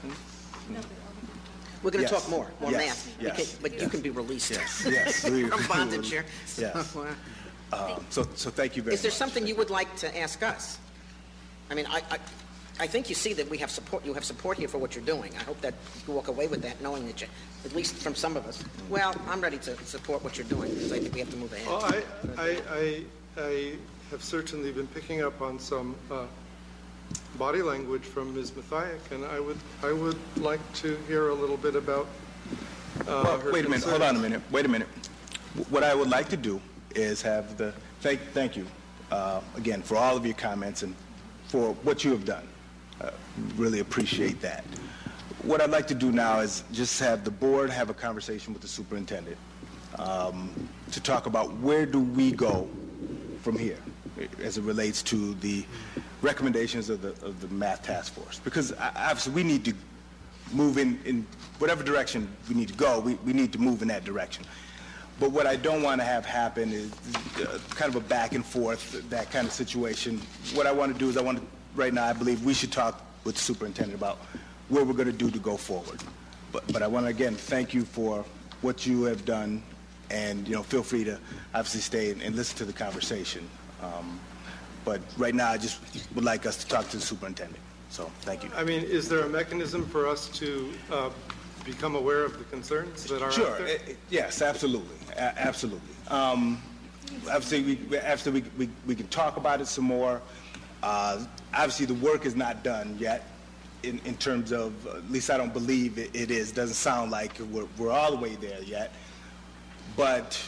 we're going to talk more yes. math. Yes. But you can be released yes. from bondage here. Yes. So thank you very much. Is there something you would like to ask us? I mean, I think you see that we have support. You have support here for what you're doing. I hope that you walk away with that, knowing that you, at least from some of us. Well, I'm ready to support what you're doing because I think we have to move ahead. Well, I have certainly been picking up on some body language from Ms. Mathiak, and I would like to hear a little bit about her wait a minute. concerns. Hold on a minute. Wait a minute. What I would like to do is have the thank you again for all of your comments and for what you have done. Really appreciate that. What I'd like to do now is just have the board have a conversation with the superintendent to talk about where do we go from here as it relates to the recommendations of the math task force. Because obviously we need to move in whatever direction we need to go, we need to move in that direction. But what I don't want to have happen is kind of a back and forth, that kind of situation. What I want to do is right now I believe we should talk with the superintendent about what we're going to do to go forward. But I want to again thank you for what you have done, and feel free to obviously stay and listen to the conversation. But right now I just would like us to talk to the superintendent. So thank you. I mean, is there a mechanism for us to become aware of the concerns that are out Sure. there? Yes, absolutely. Absolutely. Obviously, we can talk about it some more. Obviously, the work is not done yet in terms of, at least I don't believe it is. Doesn't sound like we're all the way there yet. But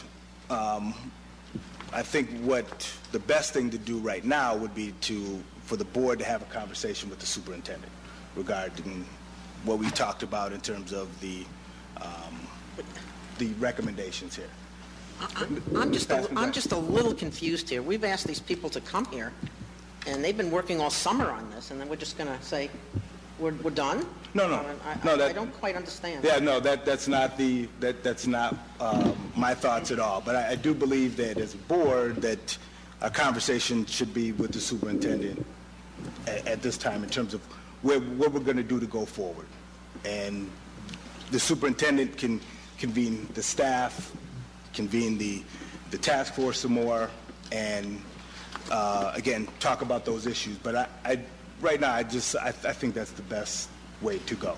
I think what the best thing to do right now would be for the board to have a conversation with the superintendent regarding what we talked about in terms of the recommendations here. I'm just a little confused here. We've asked these people to come here, and they've been working all summer on this, and then we're just going to say we're done? No. I don't quite understand. Yeah, no, that's not my thoughts at all. But I do believe that as a board that a conversation should be with the superintendent at this time in terms of what we're going to do to go forward. And the superintendent can convene the staff, convene the task force some more, and again talk about those issues. But right now I think that's the best way to go.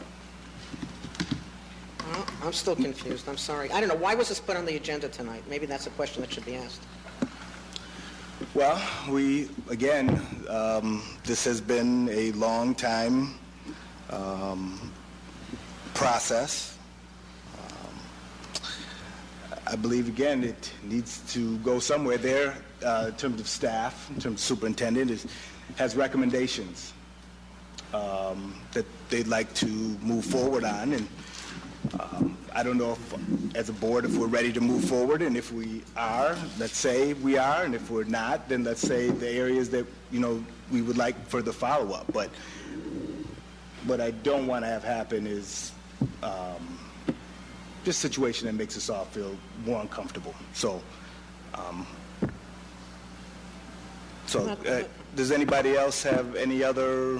I'm still confused. I'm sorry. I don't know. Why was this put on the agenda tonight? Maybe that's a question that should be asked. Well, this has been a long time process. I believe, again, it needs to go somewhere there in terms of staff, in terms of superintendent, has recommendations that they'd like to move forward on. And I don't know if, as a board, if we're ready to move forward. And if we are, let's say we are. And if we're not, then let's say the areas that, we would like further follow-up. But what I don't want to have happen is just a situation that makes us all feel more uncomfortable. So, does anybody else have any other?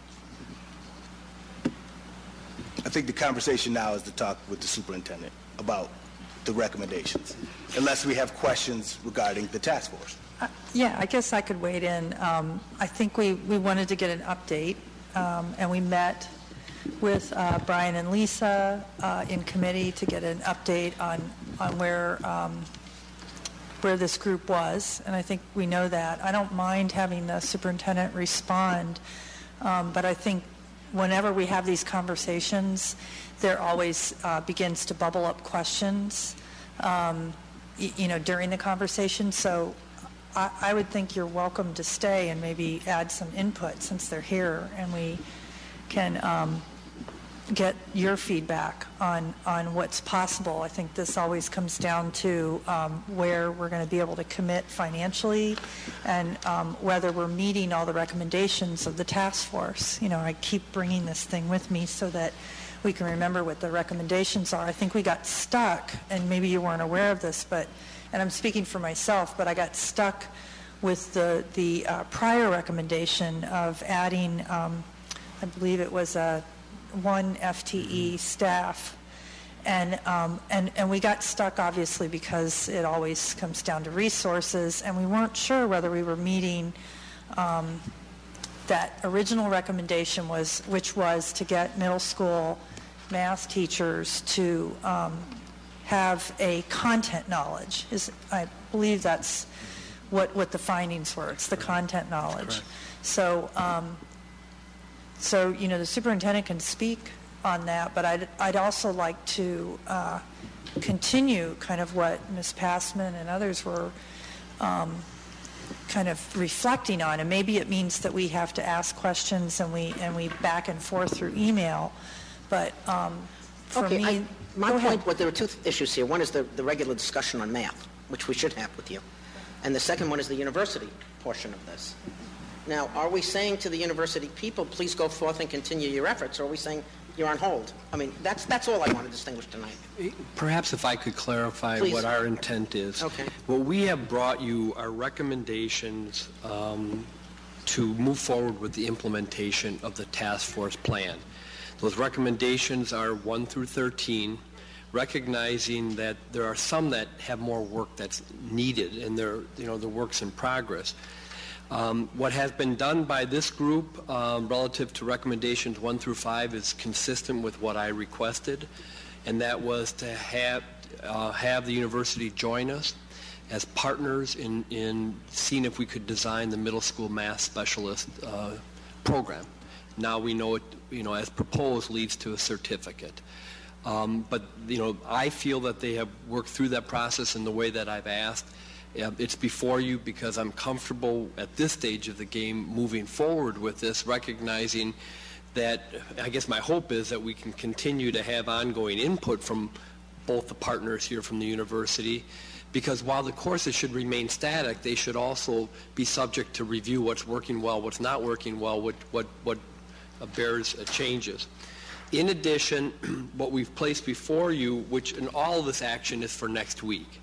I think the conversation now is to talk with the superintendent about the recommendations, unless we have questions regarding the task force. Yeah, I guess I could wade in. I think we wanted to get an update, and we met with Brian and Lisa in committee to get an update on where this group was, and I think we know that. I don't mind having the superintendent respond, but I think whenever we have these conversations, there always begins to bubble up questions during the conversation. So I would think you're welcome to stay and maybe add some input since they're here, and we can get your feedback on what's possible. I think this always comes down to where we're going to be able to commit financially and whether we're meeting all the recommendations of the task force. I keep bringing this thing with me so that we can remember what the recommendations are. I think we got stuck, and maybe you weren't aware of this, and I'm speaking for myself, but I got stuck with the prior recommendation of adding, I believe it was one FTE staff, and we got stuck obviously because it always comes down to resources, and we weren't sure whether we were meeting that original recommendation which was to get middle school math teachers to have a content knowledge. I believe that's what the findings were. It's the content knowledge. Correct. So, the superintendent can speak on that, but I'd also like to continue kind of what Ms. Passman and others were kind of reflecting on, and maybe it means that we have to ask questions and we back and forth through email, but for me... My point was there are two issues here. One is the regular discussion on math, which we should have with you, and the second one is the university portion of this. Now, are we saying to the university people, please go forth and continue your efforts, or are we saying you're on hold? I mean, that's all I want to distinguish tonight. Perhaps if I could clarify Please. What our intent is. Okay. What we have brought you are recommendations to move forward with the implementation of the task force plan. Those recommendations are 1 through 13, recognizing that there are some that have more work that's needed, and they're the work's in progress. What has been done by this group relative to recommendations 1 through 5 is consistent with what I requested, and that was to have the university join us as partners in seeing if we could design the middle school math specialist program. Now we know it, as proposed, leads to a certificate. But I feel that they have worked through that process in the way that I've asked. It's before you because I'm comfortable at this stage of the game moving forward with this, recognizing that I guess my hope is that we can continue to have ongoing input from both the partners here from the university, because while the courses should remain static, they should also be subject to review what's working well, what's not working well, what bears changes. In addition, what we've placed before you, which in all of this action is for next week,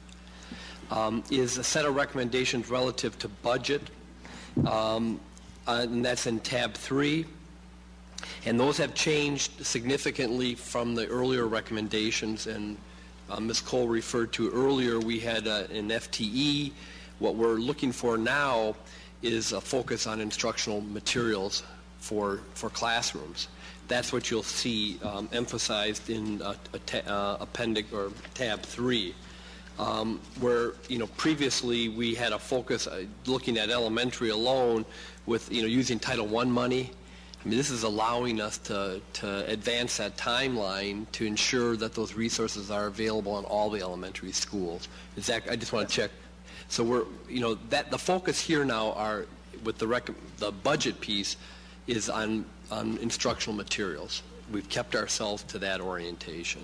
is a set of recommendations relative to budget, and that's in tab 3. And those have changed significantly from the earlier recommendations, and Ms. Cole referred to earlier, we had an FTE. What we're looking for now is a focus on instructional materials for classrooms. That's what you'll see emphasized in appendix or tab 3. Where previously we had a focus looking at elementary alone with using Title I money. I mean, this is allowing us to advance that timeline to ensure that those resources are available in all the elementary schools. I just want to check. So we're that the focus here now are with the budget piece is on instructional materials. We've kept ourselves to that orientation.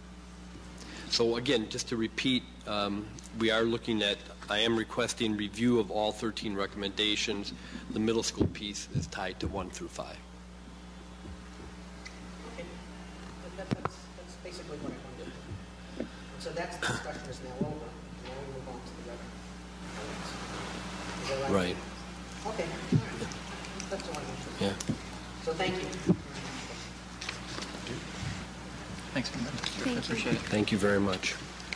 So again, just to repeat, we are looking at, I am requesting review of all 13 recommendations. The middle school piece is tied to 1 through 5. Okay. That's basically what I wanted to do. So that's the discussion is now over. Now we move on to the record. Is that right? Right. Okay. All right. That's all I wanted to do. Yeah. So thank you. Thanks, Ken. Thank you. Appreciate it. Thank you very much.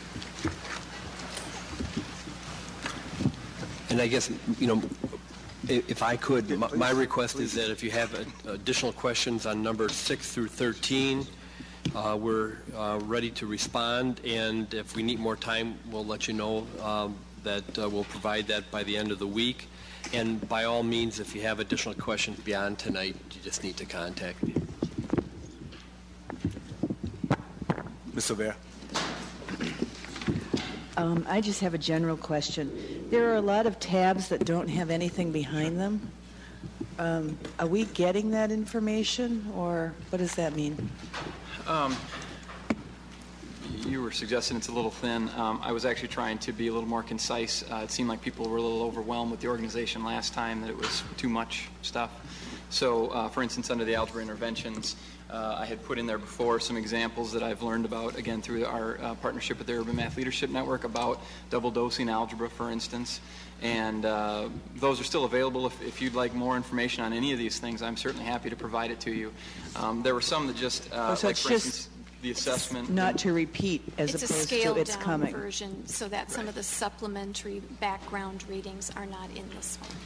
And I guess, if I could, my request is that if you have additional questions on numbers 6 through 13, we're ready to respond, and if we need more time, we'll let you know that we'll provide that by the end of the week. And by all means, if you have additional questions beyond tonight, you just need to contact me. Ms. Silvera. I just have a general question. There are a lot of tabs that don't have anything behind them. Are we getting that information, or what does that mean? You were suggesting it's a little thin. I was actually trying to be a little more concise. It seemed like people were a little overwhelmed with the organization last time, that it was too much stuff. So, for instance, under the algebra interventions, I had put in there before some examples that I've learned about, again, through our partnership with the Urban Math Leadership Network, about double-dosing algebra, for instance. And those are still available. If you'd like more information on any of these things, I'm certainly happy to provide it to you. There were some that just, so like, for instance, the assessment. Not to repeat, as it's opposed a to it's scaled-down coming. version, so that some of the supplementary background readings are not in this one.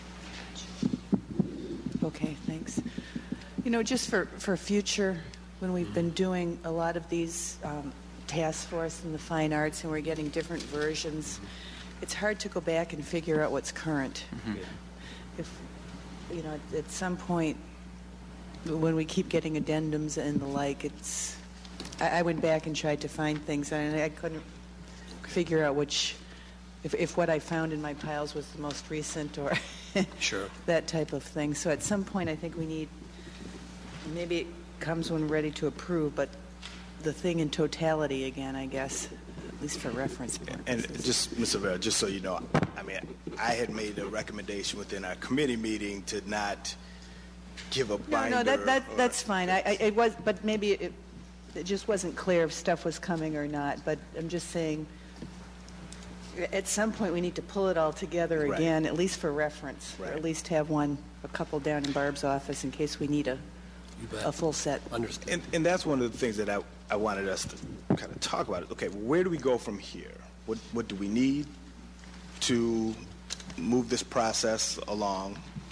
Okay, thanks. You know, just for future, when we've been doing a lot of these task force in the fine arts and we're getting different versions, it's hard to go back and figure out what's current. If, you know, at some point, when we keep getting addendums and the like, it's, I went back and tried to find things, and I couldn't figure out which, if what I found in my piles was the most recent or Sure. that type of thing. So at some point, I think we need, maybe it comes when we're ready to approve, but the thing in totality again, I guess, at least for reference purposes. And just, Mr. Vera, just so you know, I mean, I had made a recommendation within our committee meeting to not give a binder. No, that's fine. It was, but maybe it just wasn't clear if stuff was coming or not. But I'm just saying, at some point we need to pull it all together again, at least for reference, or at least have a couple down in Barb's office in case we need a full set. Understand. And that's one of the things that I wanted us to kind of talk about. Okay, where do we go from here? What do we need to move this process along?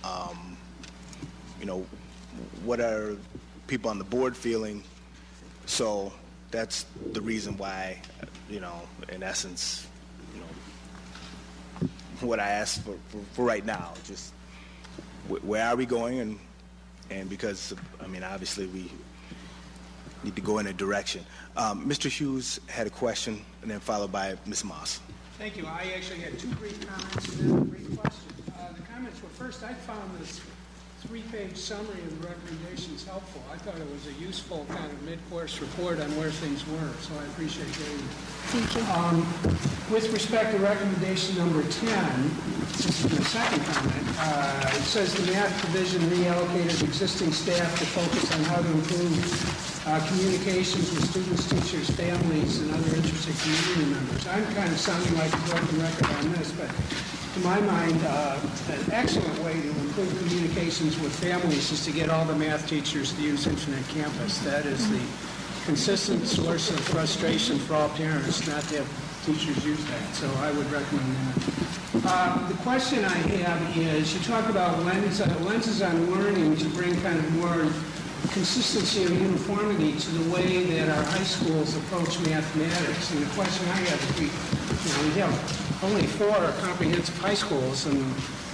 You know, what are people on the board feeling? So that's the reason why, you know, in essence, you know, what I asked for right now, just where are we going, and because, I mean, obviously we need to go in a direction. Mr. Hughes had a question, and then followed by Ms. Moss. Thank you. I actually had two brief comments and then a brief question. The comments were, first, I found this three-page summary of the recommendations helpful. I thought it was a useful kind of mid-course report on where things were, so I appreciate getting it. Thank you. With respect to recommendation number 10, this is the second comment, it says the math division reallocated existing staff to focus on how to improve communications with students, teachers, families, and other interested community members. I'm kind of sounding like a broken record on this, but to my mind, an excellent way to improve communications with families is to get all the math teachers to use Infinite Campus. That is the consistent source of frustration for all parents not to have teachers use that, so I would recommend that. The question I have is, you talk about lenses on learning to bring kind of more consistency and uniformity to the way that our high schools approach mathematics. And the question I have is, we have only 4 comprehensive high schools, and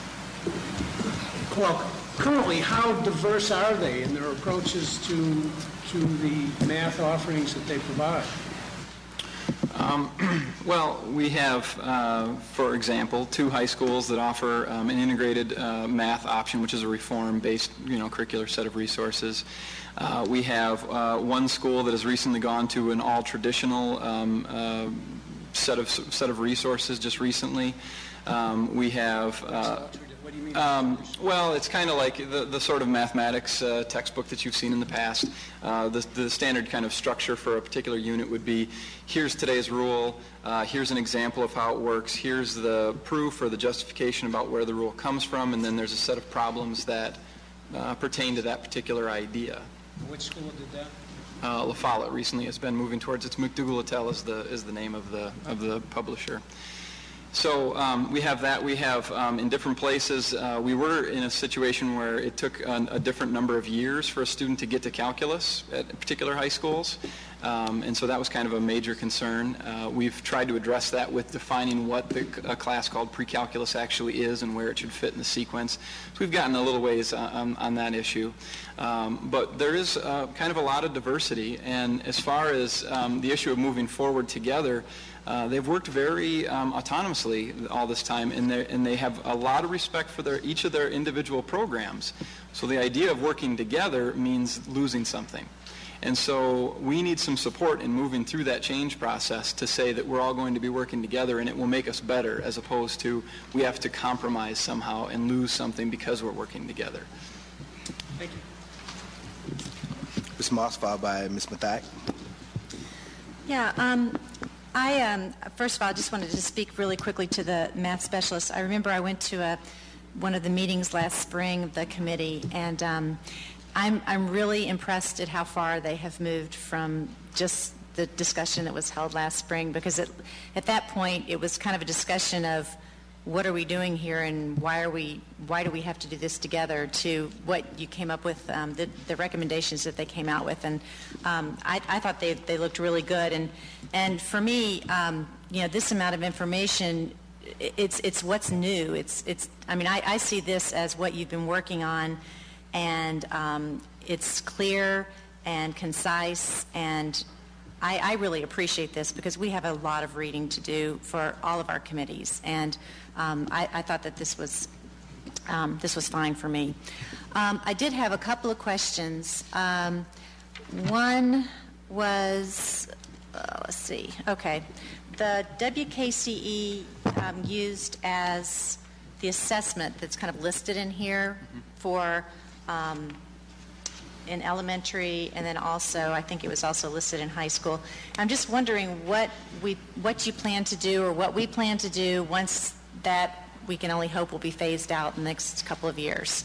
well, currently, how diverse are they in their approaches to the math offerings that they provide? Well, we have, for example, 2 high schools that offer an integrated math option, which is a reform-based, curricular set of resources. We have 1 school that has recently gone to an all-traditional set of resources just recently. We have. What do you mean? Well, it's kind of like the sort of mathematics textbook that you've seen in the past. The standard kind of structure for a particular unit would be, here's today's rule, here's an example of how it works, here's the proof or the justification about where the rule comes from, and then there's a set of problems that pertain to that particular idea. Which school did that? La Follette recently has been moving towards its McDougall-Littell is the name of the publisher. So we have that. We have in different places. We were in a situation where it took a different number of years for a student to get to calculus at particular high schools. And so that was kind of a major concern. We've tried to address that with defining what a class called pre-calculus actually is and where it should fit in the sequence. So we've gotten a little ways on that issue. But there is kind of a lot of diversity. And as far as the issue of moving forward together, they've worked very autonomously all this time, and they have a lot of respect for each of their individual programs. So the idea of working together means losing something. And so we need some support in moving through that change process to say that we're all going to be working together and it will make us better, as opposed to we have to compromise somehow and lose something because we're working together. Thank you. Ms. Moss, followed by Ms. Mathak. Yeah, first of all, I just wanted to speak really quickly to the math specialists. I remember I went to one of the meetings last spring of the committee, and I'm really impressed at how far they have moved from just the discussion that was held last spring, because at that point it was kind of a discussion of what are we doing here and why do we have to do this together, to what you came up with, the recommendations that they came out with. And I thought they looked really good. And for me, this amount of information, it's what's new. I see this as what you've been working on, and it's clear and concise, and I really appreciate this because we have a lot of reading to do for all of our committees, and I thought that this was fine for me. I did have a couple of questions. One was, let's see, okay. The WKCE used as the assessment that's kind of listed in here for in elementary, and then also I think it was also listed in high school. I'm just wondering what you plan to do, or what we plan to do once that we can only hope will be phased out in the next couple of years.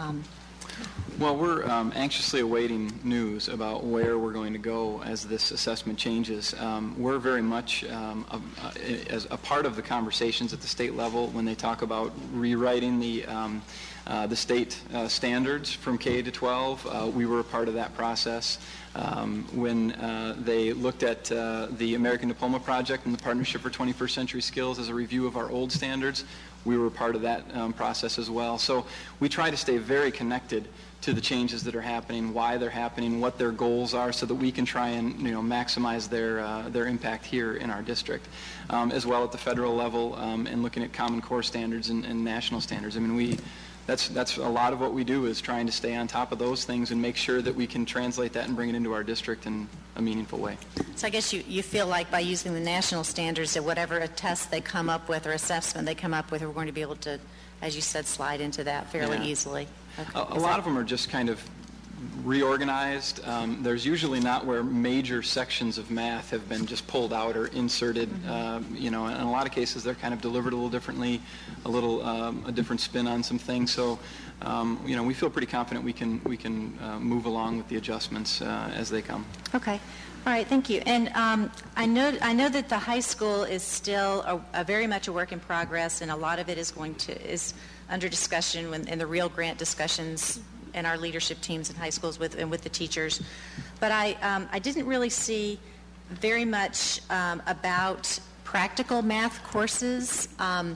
Well, we're anxiously awaiting news about where we're going to go as this assessment changes. We're very much as a part of the conversations at the state level when they talk about rewriting the state standards from K to 12. We were a part of that process. When they looked at the American Diploma Project and the Partnership for 21st Century Skills as a review of our old standards, we were part of that process as well. So we try to stay very connected to the changes that are happening, why they're happening, what their goals are, so that we can try and maximize their impact here in our district, as well at the federal level, and looking at Common Core standards and national standards. I mean, that's a lot of what we do, is trying to stay on top of those things and make sure that we can translate that and bring it into our district in a meaningful way. So I guess you feel like by using the national standards, that whatever a test they come up with or assessment they come up with, we're going to be able to, as you said, slide into that fairly easily. Okay. A lot of them are just kind of reorganized. There's usually not where major sections of math have been just pulled out or inserted. In a lot of cases they're kind of delivered a little differently, a different spin on some things. So, we feel pretty confident we can move along with the adjustments as they come. Okay. All right, thank you. And I know that the high school is still a very much a work in progress, and a lot of it is under discussion in the real grant discussions in our leadership teams in high schools with the teachers. But I didn't really see very much about practical math courses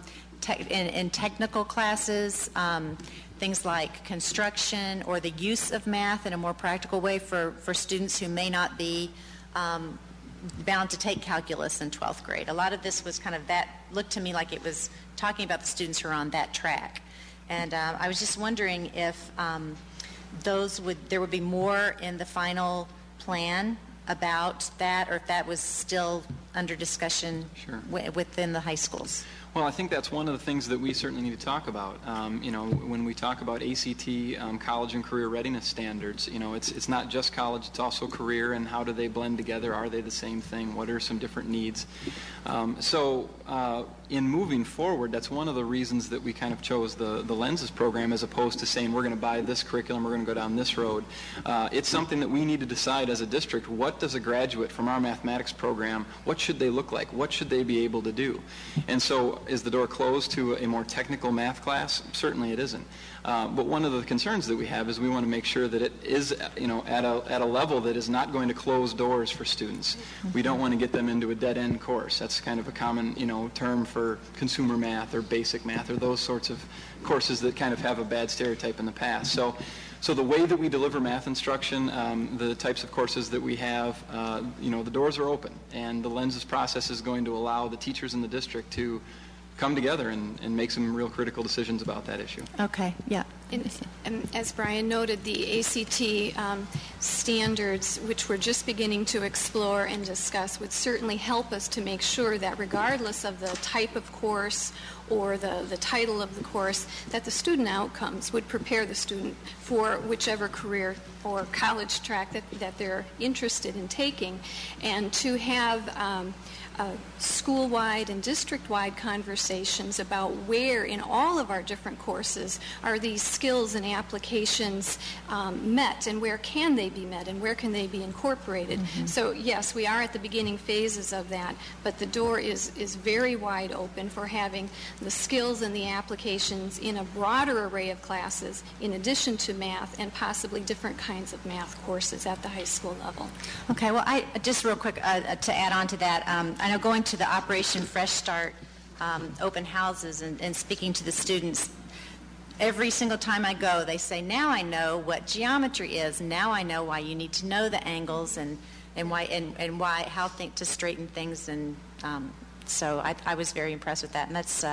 in technical classes, things like construction or the use of math in a more practical way for students who may not be bound to take calculus in 12th grade. A lot of this was kind of that, looked to me like it was talking about the students who are on that track. And I was just wondering if there would be more in the final plan about that, or if that was still under discussion within the high schools. Well, I think that's one of the things that we certainly need to talk about. When we talk about ACT, college and career readiness standards, it's not just college, it's also career, and how do they blend together? Are they the same thing? What are some different needs? In moving forward, that's one of the reasons that we kind of chose the Lenses program, as opposed to saying we're going to buy this curriculum, we're going to go down this road. It's something that we need to decide as a district. What does a graduate from our mathematics program, what should they look like? What should they be able to do? And so is the door closed to a more technical math class? Certainly it isn't. But one of the concerns that we have is we want to make sure that it is, at a level that is not going to close doors for students. We don't want to get them into a dead-end course. That's kind of a common, term for consumer math or basic math or those sorts of courses that kind of have a bad stereotype in the past. So the way that we deliver math instruction, the types of courses that we have, the doors are open, and the Lenses process is going to allow the teachers in the district to come together and make some real critical decisions about that issue. Okay, yeah. And as Brian noted, the ACT standards, which we're just beginning to explore and discuss, would certainly help us to make sure that regardless of the type of course or the title of the course, that the student outcomes would prepare the student for whichever career or college track that they're interested in taking. And to have school-wide and district-wide conversations about where in all of our different courses are these skills and applications met, and where can they be met, and where can they be incorporated. So yes, we are at the beginning phases of that, but the door is very wide open for having the skills and the applications in a broader array of classes in addition to math and possibly different kinds of math courses at the high school level. Okay, well, just real quick to add on to that, I know going to the Operation Fresh Start open houses and speaking to the students, every single time I go, they say, now I know what geometry is. Now I know why you need to know the angles and why how to straighten things. And so I was very impressed with that. And that's,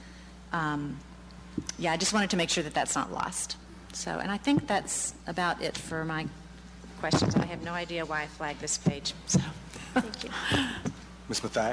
I just wanted to make sure that that's not lost. So, and I think that's about it for my questions. I have no idea why I flagged this page. So, thank you. Ms. Mathak?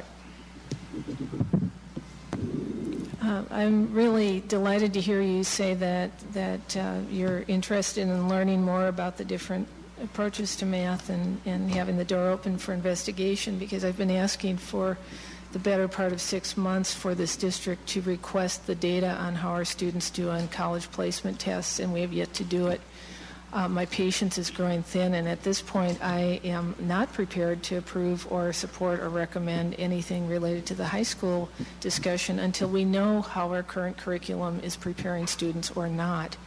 I'm really delighted to hear you say that you're interested in learning more about the different approaches to math and having the door open for investigation, because I've been asking for the better part of 6 months for this district to request the data on how our students do on college placement tests, and we have yet to do it. My patience is growing thin, and at this point I am not prepared to approve or support or recommend anything related to the high school discussion until we know how our current curriculum is preparing students or not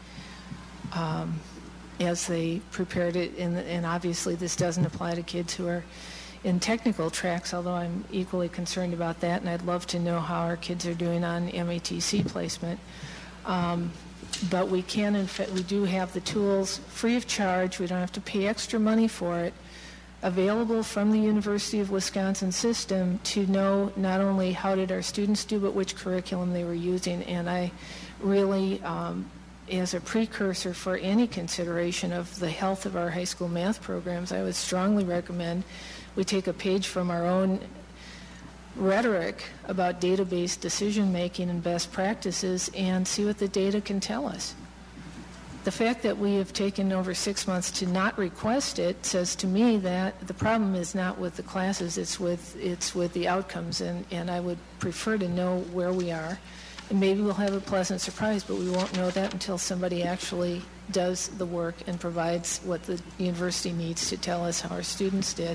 as they prepared it. And obviously this doesn't apply to kids who are in technical tracks, although I'm equally concerned about that, and I'd love to know how our kids are doing on MATC placement. But we can, in fact, we do have the tools free of charge. We don't have to pay extra money for it, available from the University of Wisconsin system to know not only how did our students do, but which curriculum they were using. And I really, as a precursor for any consideration of the health of our high school math programs, I would strongly recommend we take a page from our own rhetoric about data-based decision-making and best practices and see what the data can tell us. The fact that we have taken over 6 months to not request it says to me that the problem is not with the classes, it's with the outcomes, and I would prefer to know where we are. And maybe we'll have a pleasant surprise, but we won't know that until somebody actually does the work and provides what the university needs to tell us how our students did.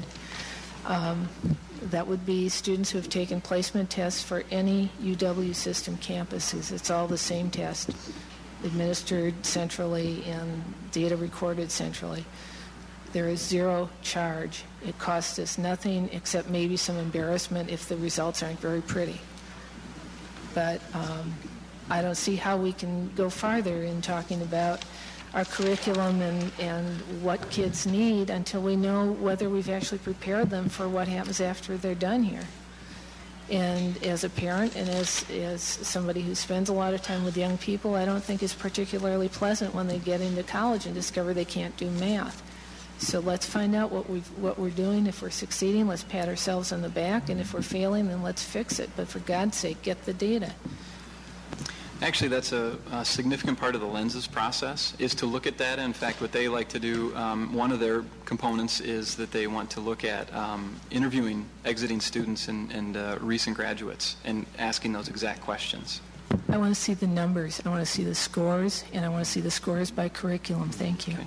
That would be students who have taken placement tests for any UW system campuses. It's all the same test, administered centrally and data recorded centrally. There is zero charge. It costs us nothing except maybe some embarrassment if the results aren't very pretty. But I don't see how we can go farther in talking about our curriculum and what kids need until we know whether we've actually prepared them for what happens after they're done here. And as a parent and as somebody who spends a lot of time with young people, I don't think it's particularly pleasant when they get into college and discover they can't do math. So let's find out what we're doing. If we're succeeding, let's pat ourselves on the back, and if we're failing, then let's fix it. But for God's sake, get the data. Actually, that's a significant part of the Lenses process, is to look at data. In fact, what they like to do, one of their components is that they want to look at interviewing exiting students and recent graduates and asking those exact questions. I want to see the numbers. I want to see the scores, and I want to see the scores by curriculum. Thank you. Okay.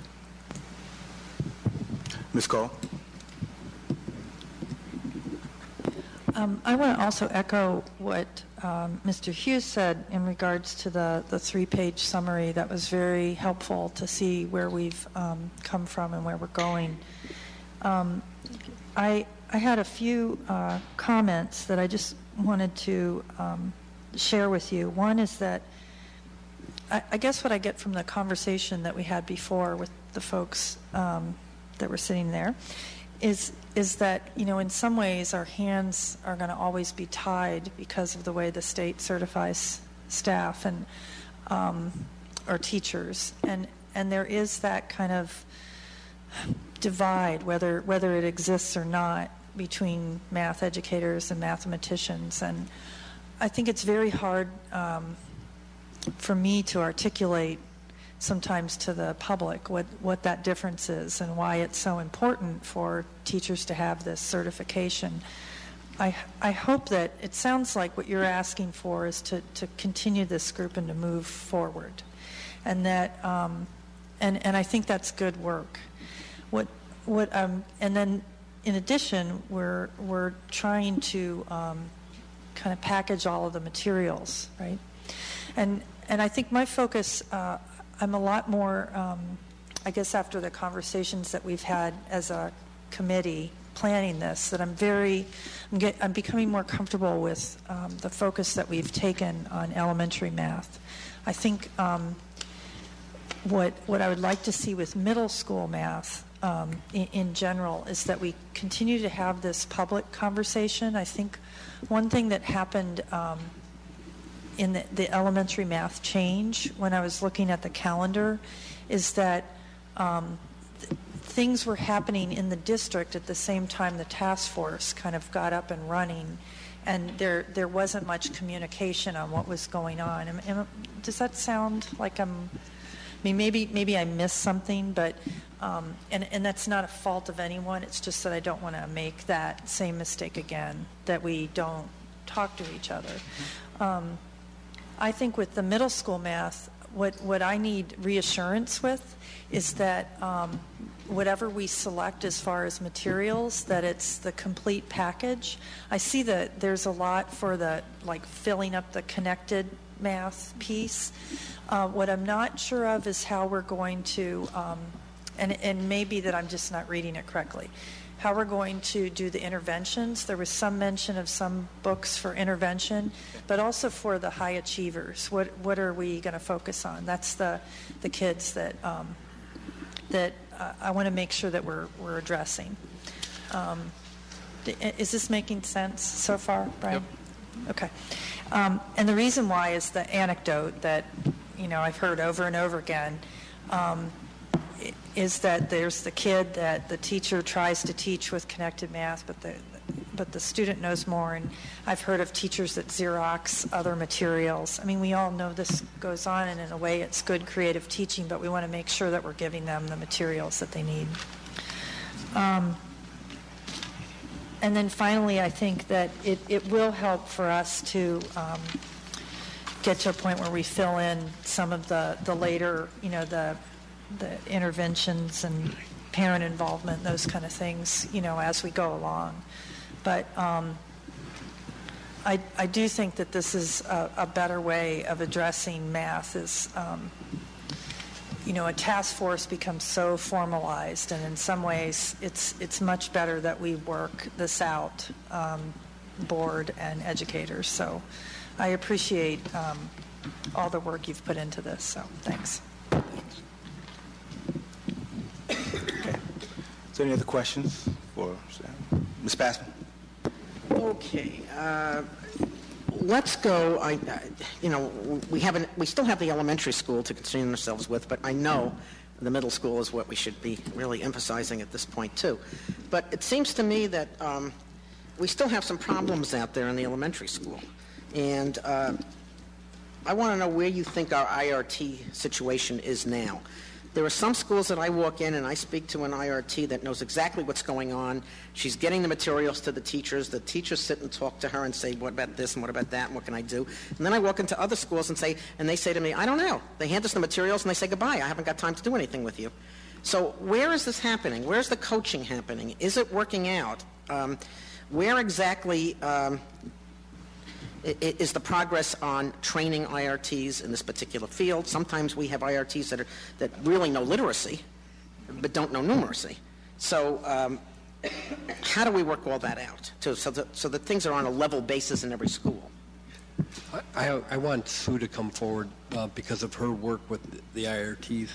Ms. Cole? I want to also echo what Mr. Hughes said in regards to the 3-page summary. That was very helpful to see where we've come from and where we're going. I had a few comments that I just wanted to share with you. One is that I guess what I get from the conversation that we had before with the folks that were sitting there is that, in some ways our hands are going to always be tied because of the way the state certifies staff and or teachers, and there is that kind of divide, whether it exists or not, between math educators and mathematicians. And I think it's very hard for me to articulate sometimes to the public what that difference is and why it's so important for teachers to have this certification. I hope that it sounds like what you're asking for is to continue this group and to move forward, and that and I think that's good work. And then in addition, we're trying to kind of package all of the materials, right? And I think my focus, I'm a lot more, I guess after the conversations that we've had as a committee planning this, that I'm becoming more comfortable with the focus that we've taken on elementary math. I think what I would like to see with middle school math in general is that we continue to have this public conversation. I think one thing that happened in the elementary math change when I was looking at the calendar is that things were happening in the district at the same time the task force kind of got up and running, and there wasn't much communication on what was going on. Does that sound like maybe I missed something, but and that's not a fault of anyone. It's just that I don't want to make that same mistake again, that we don't talk to each other. I think with the middle school math, what I need reassurance with is that whatever we select as far as materials, that it's the complete package. I see that there's a lot for the filling up the connected math piece. What I'm not sure of is how we're going to, and maybe that I'm just not reading it correctly, how we're going to do the interventions. There was some mention of some books for intervention, but also for the high achievers. What are we going to focus on? That's the kids that I want to make sure that we're addressing. Is this making sense so far, Brian? Yep. Okay. And the reason why is the anecdote that I've heard over and over again. Is that there's the kid that the teacher tries to teach with connected math, but the student knows more. And I've heard of teachers that Xerox other materials. I mean, we all know this goes on, and in a way it's good creative teaching, but we want to make sure that we're giving them the materials that they need. And then finally, I think that it will help for us to get to a point where we fill in some of the later, the interventions and parent involvement, those kind of things, as we go along. But I do think that this is a better way of addressing math is, a task force becomes so formalized, and in some ways it's much better that we work this out, board and educators. So I appreciate all the work you've put into this, so thanks. Is there any other questions for Ms. Passman? Okay. Let's go. We still have the elementary school to concern ourselves with, but I know the middle school is what we should be really emphasizing at this point too. But it seems to me that we still have some problems out there in the elementary school, and I want to know where you think our IRT situation is now. There are some schools that I walk in and I speak to an IRT that knows exactly what's going on. She's getting the materials to the teachers. The teachers sit and talk to her and say, what about this and what about that and what can I do? And then I walk into other schools and they say to me, I don't know. They hand us the materials and they say, goodbye, I haven't got time to do anything with you. So where is this happening? Where's the coaching happening? Is it working out? Where exactly is the progress on training IRTs in this particular field? Sometimes we have IRTs that really know literacy, but don't know numeracy. So how do we work all that out so that things are on a level basis in every school? I want Sue to come forward because of her work with the IRTs.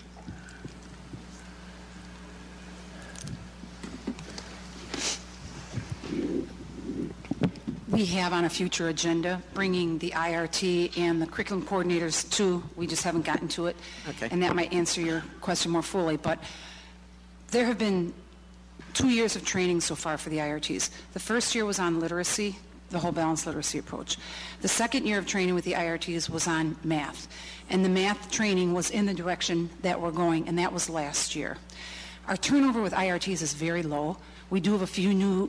We have on a future agenda bringing the IRT and the curriculum coordinators to, we just haven't gotten to it. Okay. And that might answer your question more fully. But there have been 2 years of training so far for the IRTs. The first year was on literacy, the whole balanced literacy approach. The second year of training with the IRTs was on math. And the math training was in the direction that we're going, and that was last year. Our turnover with IRTs is very low. We do have a few new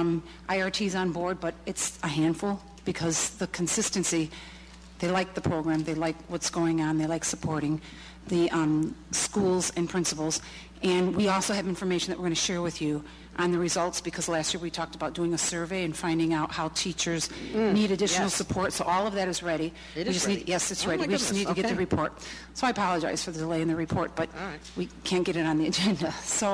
IRTs on board, but it's a handful because the consistency, they like the program, they like what's going on, they like supporting the schools and principals. And we also have information that we're going to share with you on the results because last year we talked about doing a survey and finding out how teachers need additional support. So all of that is ready. It is ready? Yes, it's Oh, ready. my We just goodness. need to get the Okay. report. So I apologize for the delay in the report, but we can't get it on the agenda.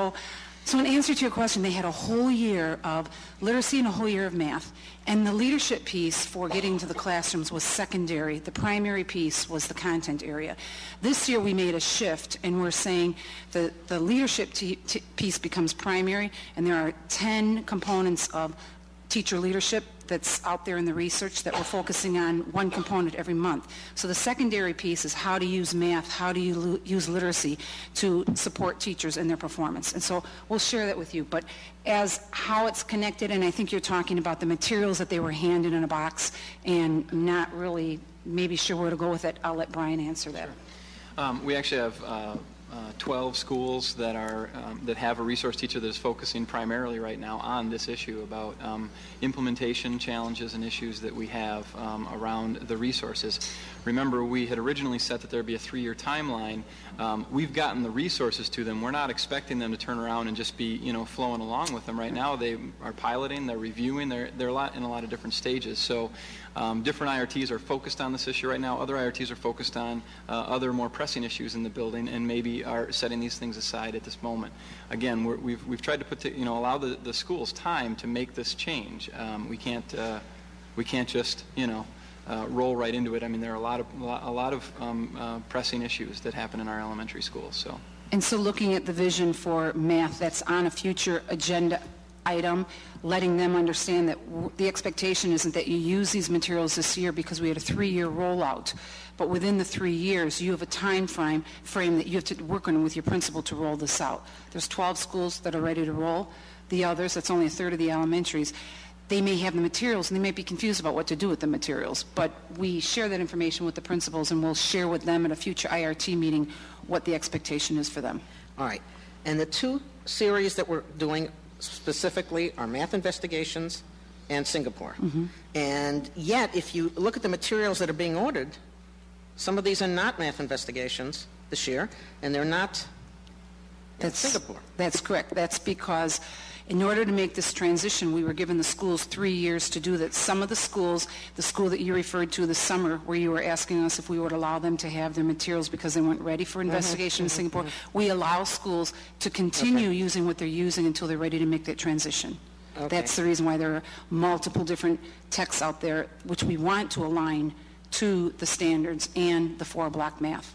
So in answer to your question, they had a whole year of literacy and a whole year of math. And the leadership piece for getting to the classrooms was secondary. The primary piece was the content area. This year we made a shift, and we're saying the leadership piece becomes primary, and there are 10 components of teacher leadership that's out there in the research that we're focusing on one component every month. So the secondary piece is how to use math, how do you use literacy to support teachers in their performance. And so we'll share that with you. But as how it's connected, and I think you're talking about the materials that they were handed in a box and not really maybe sure where to go with it, I'll let Brian answer that. We actually have 12 schools that are that have a resource teacher that is focusing primarily right now on this issue about implementation challenges and issues that we have around the resources. Remember, we had originally set that there would be a 3-year timeline. We've gotten the resources to them. We're not expecting them to turn around and just be, flowing along with them. Right now, they are piloting, they're reviewing, they're in a lot of different stages. So different IRTs are focused on this issue right now. Other IRTs are focused on other more pressing issues in the building and maybe are setting these things aside at this moment. Again, we've tried to allow the schools time to make this change. We can't just, roll right into it. I mean, there are a lot of pressing issues that happen in our elementary schools. So. And so looking at the vision for math that's on a future agenda item, letting them understand that the expectation isn't that you use these materials this year because we had a 3-year rollout, but within the 3 years you have a time frame that you have to work on with your principal to roll this out. There's 12 schools that are ready to roll. The others, that's only a third of the elementaries, they may have the materials and they may be confused about what to do with the materials, but we share that information with the principals and we'll share with them at a future IRT meeting what the expectation is for them. All right. And the 2 series that we're doing specifically are Math Investigations and Singapore. Mm-hmm. And yet, if you look at the materials that are being ordered, some of these are not Math Investigations this year, and they're not in Singapore. That's correct. That's because in order to make this transition, we were given the schools 3 years to do that. Some of the schools, the school that you referred to this summer, where you were asking us if we would allow them to have their materials because they weren't ready for investigation in Singapore, we allow schools to continue using what they're using until they're ready to make that transition. Okay. That's the reason why there are multiple different texts out there, which we want to align to the standards and the 4-block math.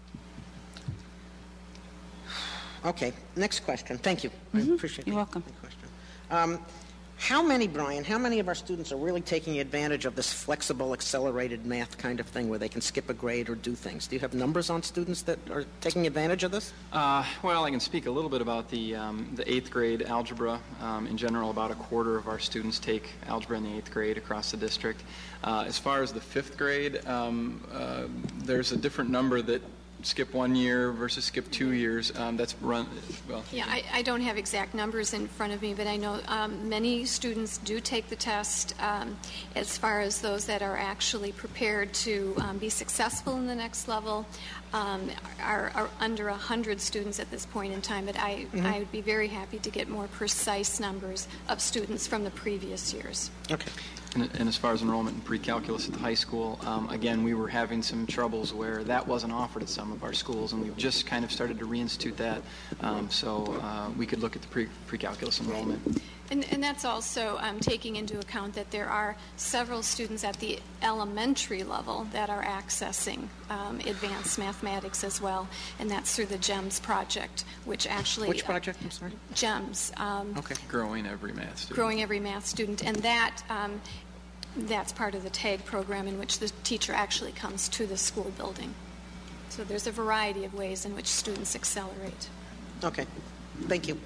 Okay, next question. Thank you. I appreciate You're welcome. the question. How many, Brian, how many of our students are really taking advantage of this flexible, accelerated math kind of thing where they can skip a grade or do things? Do you have numbers on students that are taking advantage of this? Well, I can speak a little bit about the 8th grade algebra. In general, about a quarter of our students take algebra in the 8th grade across the district. As far as the 5th grade, there's a different number that skip 1 year versus skip 2 years. That's run, well. Yeah, I don't have exact numbers in front of me, but I know many students do take the test. As far as those that are actually prepared to be successful in the next level, are under 100 students at this point in time, but I would be very happy to get more precise numbers of students from the previous years. Okay. And as far as enrollment in pre-calculus at the high school, again, we were having some troubles where that wasn't offered at some of our schools, and we've just kind of started to reinstitute that, so we could look at the pre-calculus enrollment. And that's also taking into account that there are several students at the elementary level that are accessing advanced mathematics as well, and that's through the GEMS project, which actually... Which project, I'm sorry? GEMS. Okay. Growing Every Math Student. Growing Every Math Student, and that... that's part of the TAG program in which the teacher actually comes to the school building. So there's a variety of ways in which students accelerate. Okay. Thank you.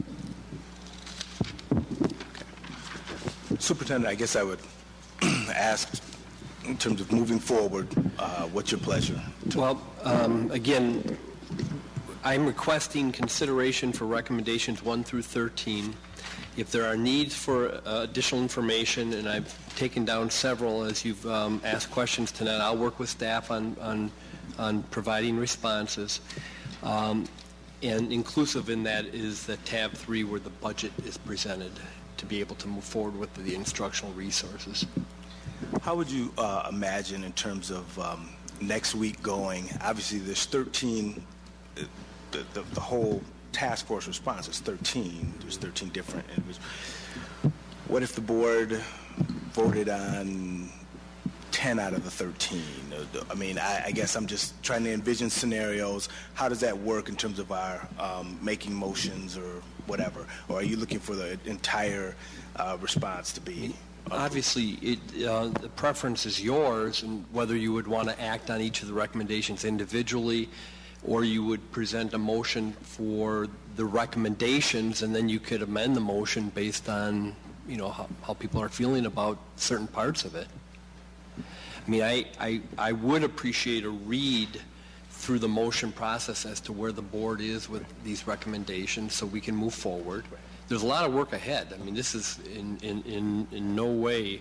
Superintendent, I guess I would ask, in terms of moving forward, what's your pleasure? Well, again, I'm requesting consideration for recommendations 1 through 13. If there are needs for additional information, and I've taken down several as you've asked questions tonight, I'll work with staff on providing responses. And inclusive in that is the tab 3 where the budget is presented to be able to move forward with the instructional resources. How would you imagine in terms of next week going? Obviously, there's 13, the whole task force response is 13. There's 13 different individuals. What if the board voted on 10 out of the 13? I mean, I guess I'm just trying to envision scenarios. How does that work in terms of our making motions or whatever? Or are you looking for the entire response to be? Obviously, the preference is yours, and whether you would want to act on each of the recommendations individually, or you would present a motion for the recommendations, and then you could amend the motion based on, you know, how people are feeling about certain parts of it. I mean, I would appreciate a read through the motion process as to where the board is with these recommendations so we can move forward. There's a lot of work ahead. I mean, this is in no way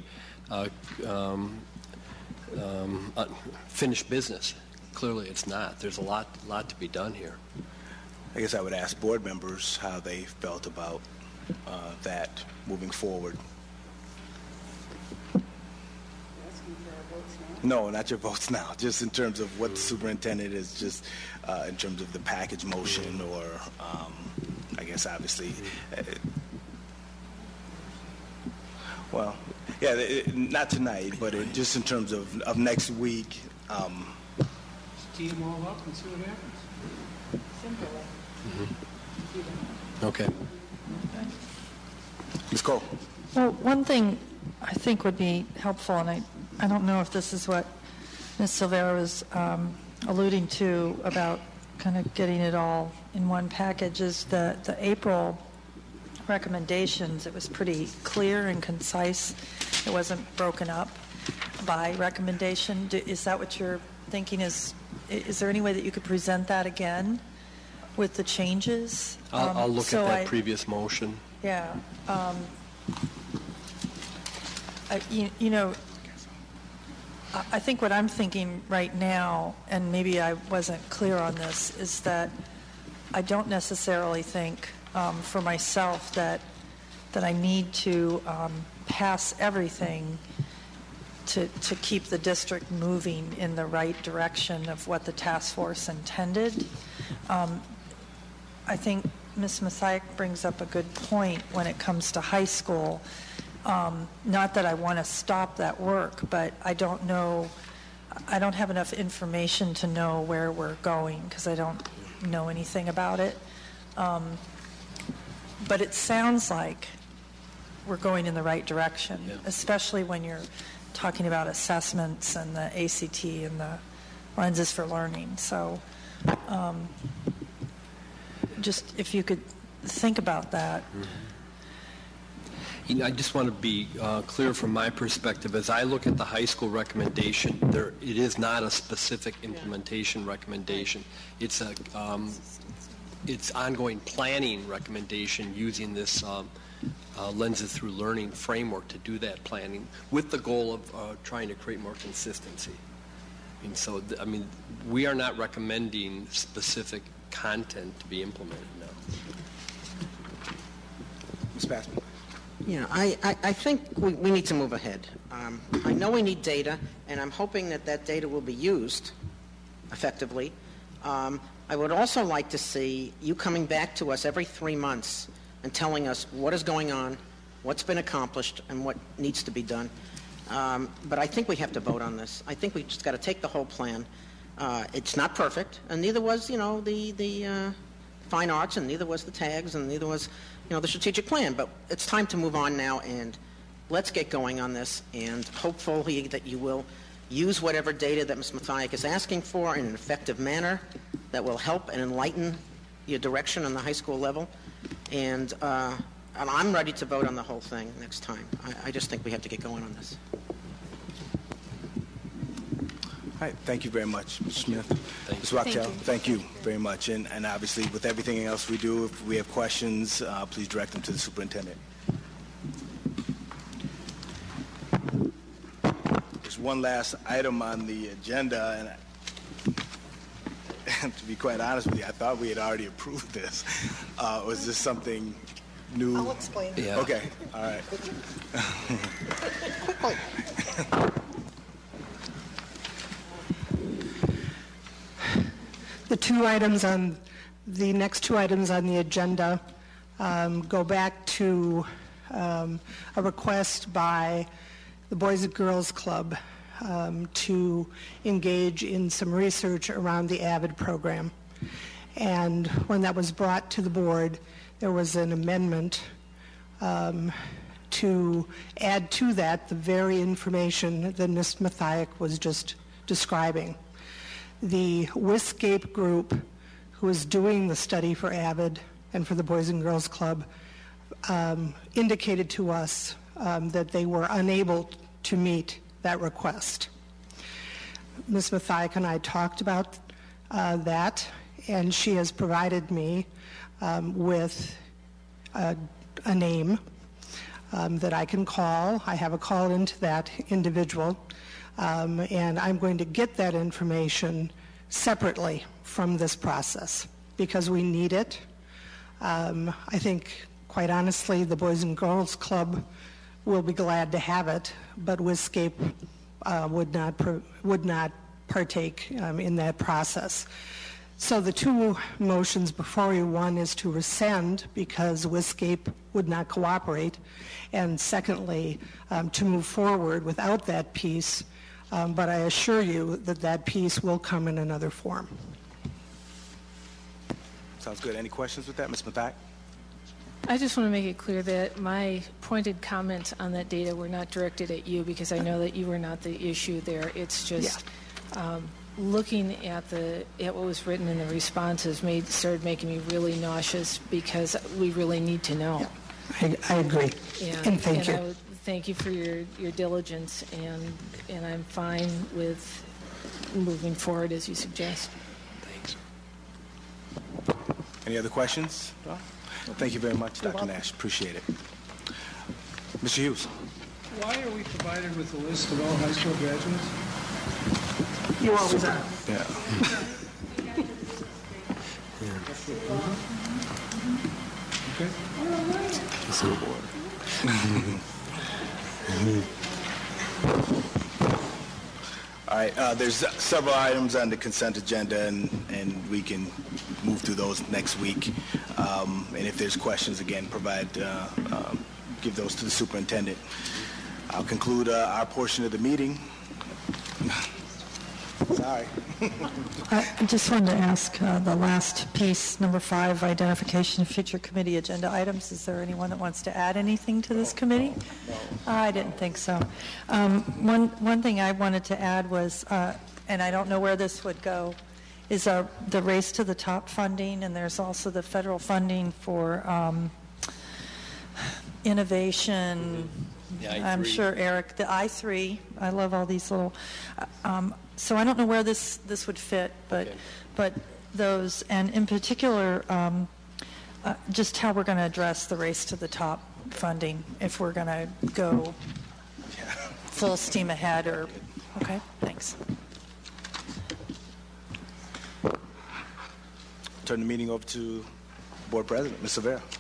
finished business. Clearly it's not. There's a lot to be done here. I guess I would ask board members how they felt about that moving forward. No, not your votes now. Just in terms of what the superintendent is, just in terms of the package motion, or I guess obviously. Well, yeah, not tonight, but just in terms of next week. Tee them all up and see what happens. Simple. Okay. Ms. Cole. Well, one thing I think would be helpful, and I don't know if this is what Ms. Silvera was alluding to about kind of getting it all in one package, is the April recommendations. It was pretty clear and concise. It wasn't broken up by recommendation. Is that what you're thinking? Is there any way that you could present that again with the changes? I'll look at that previous motion. Yeah. I think what I'm thinking right now, and maybe I wasn't clear on this, is that I don't necessarily think for myself that I need to pass everything to keep the district moving in the right direction of what the task force intended. I think Ms. Mathiak brings up a good point when it comes to high school. Not that I want to stop that work, but I don't have enough information to know where we're going because I don't know anything about it. But it sounds like we're going in the right direction, especially when you're talking about assessments and the ACT and the lenses for learning. So just if you could think about that. I just want to be clear from my perspective. As I look at the high school recommendation, it is not a specific implementation recommendation. It's a it's ongoing planning recommendation using this lenses through learning framework to do that planning with the goal of trying to create more consistency. And so, we are not recommending specific content to be implemented now. Ms. Passman. Yeah, I think we need to move ahead. I know we need data, and I'm hoping that data will be used effectively. I would also like to see you coming back to us every 3 months and telling us what is going on, what's been accomplished, and what needs to be done. But I think we have to vote on this. I think we just got to take the whole plan. It's not perfect, and neither was, the fine arts, and neither was the tags, and neither was, the strategic plan. But it's time to move on now, and let's get going on this, and hopefully that you will use whatever data that Ms. Mathiak is asking for in an effective manner that will help and enlighten your direction on the high school level. And I'm ready to vote on the whole thing next time. I just think we have to get going on this. All right, thank you very much, Mr. Smith. Ms. Wachtel, thank you very much. And obviously, with everything else we do, if we have questions, please direct them to the superintendent. There's one last item on the agenda, and to be quite honest with you, I thought we had already approved this. Was this something new? I'll explain. Yeah. Okay, all right. Quickly. The next two items on the agenda go back to a request by the Boys and Girls Club to engage in some research around the AVID program. And when that was brought to the board, there was an amendment to add to that the very information that Ms. Mathiak was just describing. The WISCAPE group, who is doing the study for AVID and for the Boys and Girls Club, indicated to us that they were unable to meet that request. Ms. Mathiak and I talked about that, and she has provided me with a name that I can call. I have a call into that individual, and I'm going to get that information separately from this process because we need it. I think, quite honestly, the Boys and Girls Club will be glad to have it, but WISCAPE would not partake in that process. So the two motions before you, one is to rescind because WISCAPE would not cooperate, and secondly, to move forward without that piece, but I assure you that that piece will come in another form. Sounds good. Any questions with that, Ms. Mathiak? I just want to make it clear that my pointed comments on that data were not directed at you because I know that you were not the issue there. It's just looking at what was written in the responses started making me really nauseous because we really need to know. Yeah. I agree. And thank you. I would thank you for your diligence, and I'm fine with moving forward as you suggest. Thanks. Any other questions? Thank you very much, Dr. Nash. Appreciate it. Mr. Hughes. Why are we provided with a list of all high school graduates? You always are. Yeah. All right, there's several items on the consent agenda, and we can move through those next week. And if there's questions, again, give those to the superintendent. I'll conclude our portion of the meeting. Sorry. I just wanted to ask the last piece, number 5, identification of future committee agenda items. Is there anyone that wants to add anything to this committee? I didn't think so. One thing I wanted to add was, and I don't know where this would go, is the Race to the Top funding, and there's also the federal funding for innovation. The I3. I'm sure, Eric, the I3. I love all these little. So I don't know where this would fit, but those, and in particular, just how we're going to address the race to the top funding, if we're going to go full steam ahead or. Okay, thanks. Turn the meeting over to Board President, Ms. Severa.